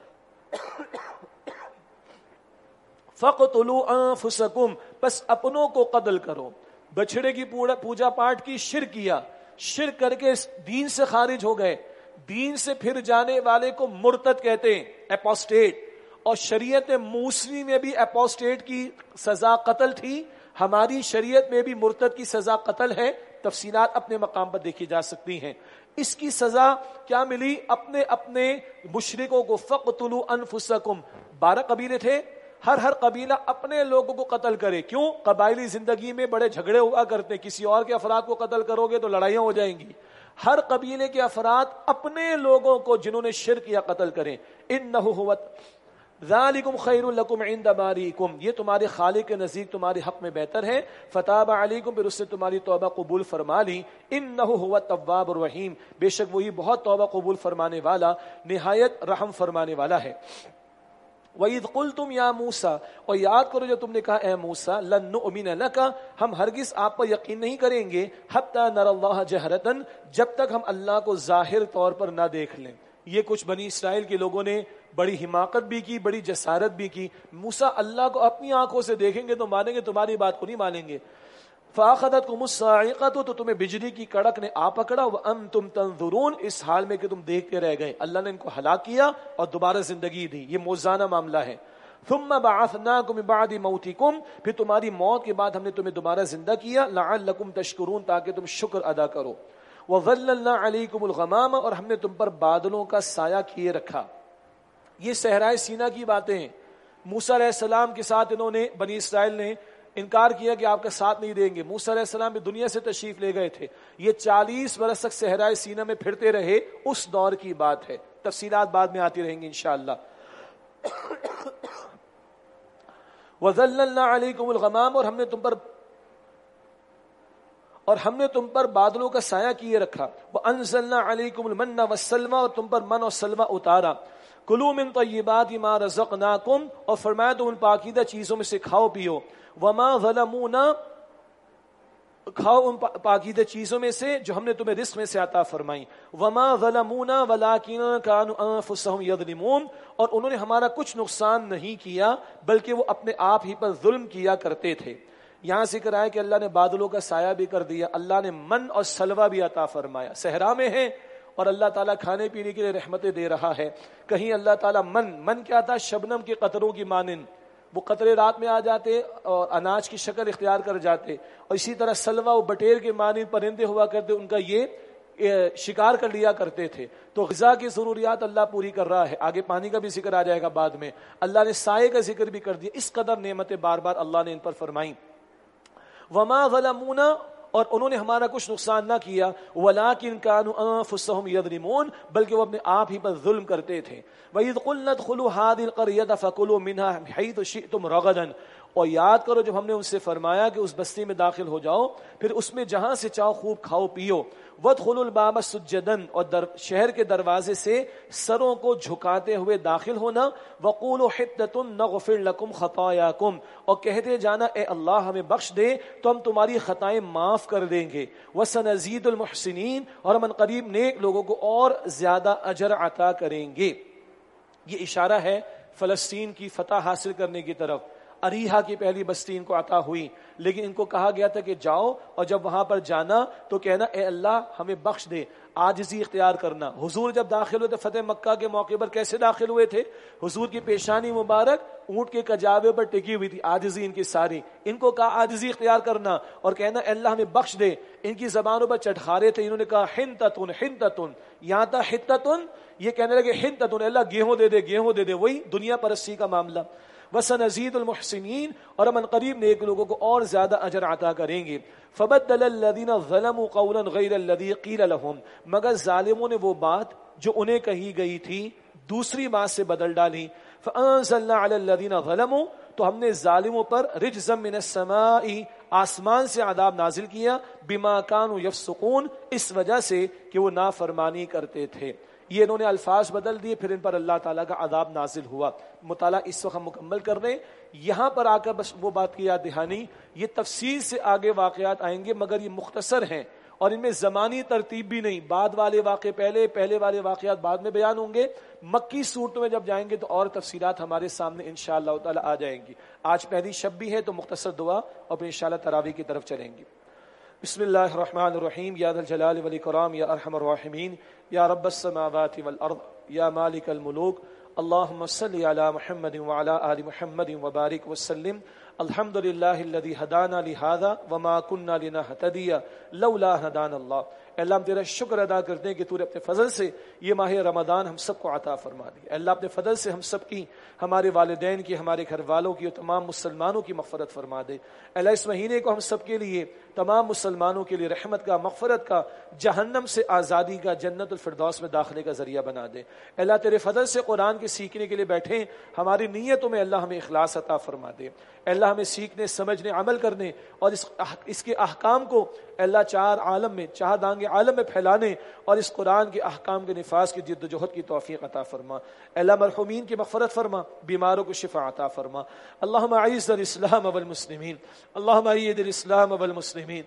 فَقْتُلُوا أَنفُسَكُمْ، بس اپنوں کو قتل کرو۔ بچڑے کی پوجا پاٹ کی، شرک کیا، شرک کر کے دین سے خارج ہو گئے۔ دین سے پھر جانے والے کو مرتد کہتے ہیں، اپوسٹیٹ، اور شریعت موسوی میں بھی اپوسٹیٹ کی سزا قتل تھی، ہماری شریعت میں بھی مرتد کی سزا قتل ہے۔ تفصیلات اپنے مقام پر دیکھی جا سکتی ہیں۔ اس کی سزا کیا ملی؟ اپنے اپنے مشرکوں کو، فَقْتُلُوا أَنفُسَكُمْ، 12 قبیلے تھے، ہر قبیلہ اپنے لوگوں کو قتل کرے۔ کیوں؟ قبائلی زندگی میں بڑے جھگڑے ہوا کرتے، کسی اور کے افراد کو قتل کرو گے تو لڑائیاں ہو جائیں گی۔ ہر قبیلے کے افراد اپنے لوگوں کو جنہوں نے شرک کیا قتل کریں۔ إِنَّهُ هُوَ ذَلِكُمْ خَيْرٌ لَكُمْ عِنْدَ بَارِئِكُمْ، یہ تمہارے خالق کے نزدیک تمہارے حق میں بہتر ہے۔ فَتَابَ عَلَيْكُمْ، پھر اس سے تمہاری توبہ قبول فرما لی۔ إِنَّهُ هُوَ التَّوَّابُ الرَّحِيمُ، بے شک وہی بہت توبہ قبول فرمانے والا، نہایت رحم فرمانے والا ہے۔ وَإِذْ قُلْتُمْ يَا مُوسَىٰ، اور یاد کرو جب تم نے کہا اے موسیٰ، لَن نُؤْمِنَ لَكَ، ہم ہرگز آپ پر یقین نہیں کریں گے، حَتَّىٰ نَرَى اللَّهَ جَهْرَةً، جب تک ہم اللہ کو ظاہر طور پر نہ دیکھ لیں۔ یہ کچھ بنی اسرائیل کے لوگوں نے بڑی حماقت بھی کی، بڑی جسارت بھی کی۔ موسیٰ اللہ کو اپنی آنکھوں سے دیکھیں گے تو مانیں گے، تمہاری بات کو نہیں مانیں گے۔ فَأَخَذَتْكُمُ الصَّاعِقَةُ تو تمہیں بجلی کی کڑک نے آ پکڑا، وَأَنْتُمْ تَنظُرُونَ اس حال میں کہ تم دیکھتے رہ گئے. اللہ نے ان کو ہلاک کیا اور دوبارہ زندگی دی. یہ موزانہ معاملہ ہے. ثُمَّ بَعَثْنَاكُمْ مِن بَعْدِ مَوْتِكُمْ پھر تمہاری موت کے بعد ہم نے تمہیں دوبارہ زندہ کیا. لَعَلَّكُمْ تَشْكُرُونَ تاکہ تم شکر ادا کرو. وَظَلَّلْنَا عَلَيْكُمُ الْغَمَامَ اور ہم نے تم پر بادلوں کا سایہ کیے رکھا. یہ صحرائے سینا کی باتیں ہیں. موسیٰ علیہ السلام کے ساتھ انہوں نے بنی اسرائیل نے انکار کیا کہ آپ کا ساتھ نہیں دیں گے. موسیٰ علیہ السلام بھی دنیا سے تشریف لے گئے تھے. یہ 40 برس تک صحرائے سینا میں پھرتے رہے. اس دور کی بات ہے. تفصیلات بعد میں آتی رہیں گی انشاءاللہ. وَظَلَّلْنَا عَلَيْكُمُ الْغَمَامَ اور ہم نے تم پر بادلوں کا سایہ کیے رکھا. وَأَنزَلْنَا عَلَيْكُمُ الْمَنَّ وَالسَّلْوَىٰ اور تم پر من اور سلوہ اتارا. کلوا من طیبات ما رزقناکم اور فرمایا تم ان پاکیزہ چیزوں میں سے کھاؤ پیو. وما ظلمونا کھاؤ ان پاکیزہ چیزوں میں سے جو ہم نے تمہیں رزق میں سے عطا فرمائی. وما ظلمونا ولکن كانوا انفسهم يظلمون اور انہوں نے ہمارا کچھ نقصان نہیں کیا بلکہ وہ اپنے آپ ہی پر ظلم کیا کرتے تھے. یہاں ذکر آیا کہ اللہ نے بادلوں کا سایہ بھی کر دیا. اللہ نے من اور سلوہ بھی عطا فرمایا. صحرا میں ہیں اور اللہ تعالیٰ کھانے پینے کے لیے رحمتیں دے رہا ہے. کہیں اللہ تعالیٰ من کیا تھا؟ شبنم کے قطروں کی مانند. وہ قطرے رات میں آ جاتے اور اناج کی شکل اختیار کر جاتے. اور اسی طرح سلوہ و بٹیر کے مانند پرندے ہوا کرتے، ان کا یہ شکار کر لیا کرتے تھے. تو غذا کی ضروریات اللہ پوری کر رہا ہے. آگے پانی کا بھی ذکر آ جائے گا بعد میں. اللہ نے سائے کا ذکر بھی کر دیا. اس قدر نعمتیں بار بار اللہ نے ان پر فرمائی. وما ظلمونا اور انہوں نے ہمارا کچھ نقصان نہ کیا. ولیکن كانوا انفسهم يظلمون بلکہ وہ اپنے آپ ہی پر ظلم کرتے تھے. وَإِذْ قُلْنَا ادْخُلُوا هَٰذِهِ الْقَرْيَةَ فَكُلُوا مِنْهَا حَيْثُ شِئْتُمْ رَغَدًا اور یاد کرو جب ہم نے ان سے فرمایا کہ اس بستی میں داخل ہو جاؤ پھر اس میں جہاں سے چاہو خوب کھاؤ پیو. وَادْخُلُوا الْبَابَ سُجَّدًا اور شہر کے دروازے سے سروں کو جھکاتے ہوئے داخل ہونا. وَقُولُوا حِطَّةٌ نَغْفِرْ لَكُمْ خَطَايَاكُمْ اور کہتے جانا اے اللہ ہمیں بخش دے تو ہم تمہاری خطائیں معاف کر دیں گے. وَسَنَزِيدُ الْمُحْسِنِينَ اور ہم قریب نیک لوگوں کو اور زیادہ اجر عطا کریں گے. یہ اشارہ ہے فلسطین کی فتح حاصل کرنے کی طرف. اریحا کی پہلی بستی ان کو عطا ہوئی لیکن ان کو کہا گیا تھا کہ جاؤ اور جب وہاں پر جانا تو کہنا اے اللہ ہمیں بخش دے، عاجزی اختیار کرنا. حضور جب داخل ہوئے تھے فتح مکہ کے موقع پر کیسے داخل ہوئے تھے؟ حضور کی پیشانی مبارک اونٹ کے کجاوے پر ٹکی ہوئی تھی. عاجزی ان کی ساری. ان کو کہا عاجزی اختیار کرنا اور کہنا اے اللہ ہمیں بخش دے. ان کی زبانوں پر چٹخارے تھے. انہوں نے کہا حنتتن حنتتن. یہاں تھا حنتتن، یہ کہنے لگے حنتتن، اللہ گیہوں دے دے گیہوں دے دے. وہی دنیا پرستی کا معاملہ. وَسَنَزِيدُ الْمُحْسِنِينَ اور ہم قریب نیک لوگوں کو اور زیادہ اجر عطا کریں گے. فَبَدَّلَ الَّذِينَ ظَلَمُوا قَوْلًا غَيْرَ الَّذِي قِيلَ لَهُمْ مگر ظالموں نے وہ بات جو انہیں کہی گئی تھی دوسری بات سے بدل ڈالی. فَأَنزَلْنَا عَلَى الَّذِينَ ظَلَمُوا تو ہم نے ظالموں پر رجزا من السماء آسمان سے عذاب نازل کیا. بما كانوا يفسقون اس وجہ سے کہ وہ نافرمانی کرتے تھے. یہ انہوں نے الفاظ بدل دیے پھر ان پر اللہ تعالیٰ کا عذاب نازل ہوا. مطالعہ اس وقت ہم مکمل کر رہے ہیں. یہاں پر آ کر بس وہ بات کی یاد دہانی. یہ تفصیل سے آگے واقعات آئیں گے مگر یہ مختصر ہیں اور ان میں زمانی ترتیب بھی نہیں. بعد والے واقع پہلے والے واقعات بعد میں بیان ہوں گے. مکی صورتوں میں جب جائیں گے تو اور تفصیلات ہمارے سامنے انشاءاللہ تعالیٰ آ جائیں گی. آج پہلی شب بھی ہے تو مختصر دعا اور پھر انشاءاللہ تراویح کی طرف چلیں گے. بسم اللہ الرحمن الرحیم. یا ذا الجلال والاکرام یا ارحم الراحمین یا رب السماوات والارض یا مالک الملوک. اللهم صل على محمد وعلى آل محمد وبارك وسلم. الحمد لله الذي هدانا لهذا وما كنا لنهتدي لولا هدانا الله. اللہ ہم تیرا شکر ادا کرتے ہیں کہ تو نے اپنے فضل سے یہ ماہ رمضان ہم سب کو عطا فرما دی. اللہ اپنے فضل سے ہم سب کی، ہمارے والدین کی، ہمارے گھر والوں کی اور تمام مسلمانوں کی مغفرت فرما دے. اللہ اس مہینے کو ہم سب کے لیے، تمام مسلمانوں کے لیے رحمت کا، مغفرت کا، جہنم سے آزادی کا، جنت الفردوس میں داخلے کا ذریعہ بنا دے. اللہ تیرے فضل سے قرآن کے سیکھنے کے لیے بیٹھے ہماری نیتوں میں اللہ ہمیں اخلاص عطا فرما دے. اللہ ہمیں سیکھنے، سمجھنے، عمل کرنے اور اس کے احکام کو اللہ چار دانگے عالم میں پھیلانے اور اس قرآن کے احکام کے نفاذ کی جد و جہد کی توفیق عطا فرما. اللہ مرحومین کی مغفرت فرما، بیماروں کو شفا عطا فرما. اللہم اعز الاسلام والمسلمین، اللہم اید الاسلام والمسلمین،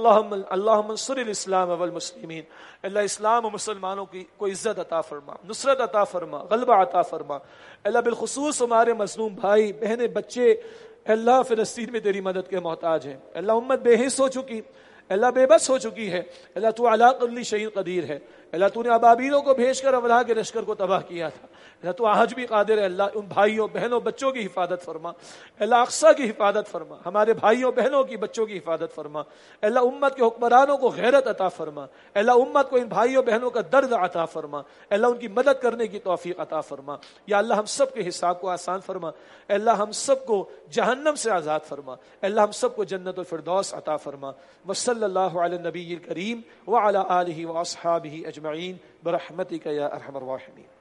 اللہم انصر الاسلام والمسلمین. اللہ اسلام و مسلمانوں کی کو عزت عطا فرما، نصرت عطا فرما، غلبہ عطا فرما. اللہ بالخصوص ہمارے مظلوم بھائی بہنیں بچے اللہ فلسطین میں تیری مدد کے محتاج ہیں، اللہ امت بے حس ہو چکی، اللہ بے بس ہو چکی ہے، اللہ تو علی کل شیء قدیر ہے، اللہ تو نے ابابیلوں کو بھیج کر ابراہ کے لشکر کو تباہ کیا تھا، اللہ تو آج بھی قادر ہے، اللہ ان بھائیوں بہنوں بچوں کی حفاظت فرما، اللہ اقصیٰ کی حفاظت فرما، ہمارے بھائیوں بہنوں کی بچوں کی حفاظت فرما، اللہ امت کے حکمرانوں کو غیرت عطا فرما، اللہ امت کو ان بھائیوں بہنوں کا درد عطا فرما، اللہ ان کی مدد کرنے کی توفیق عطا فرما، یا اللہ ہم سب کے حساب کو آسان فرما، اللہ ہم سب کو جہنم سے آزاد فرما، اللہ ہم سب کو جنت الفردوس عطا فرما، وصلی اللہ علی النبی الکریم وعلی آلہ واصحابہ اجمعین برحمتک یا ارحم الراحمین۔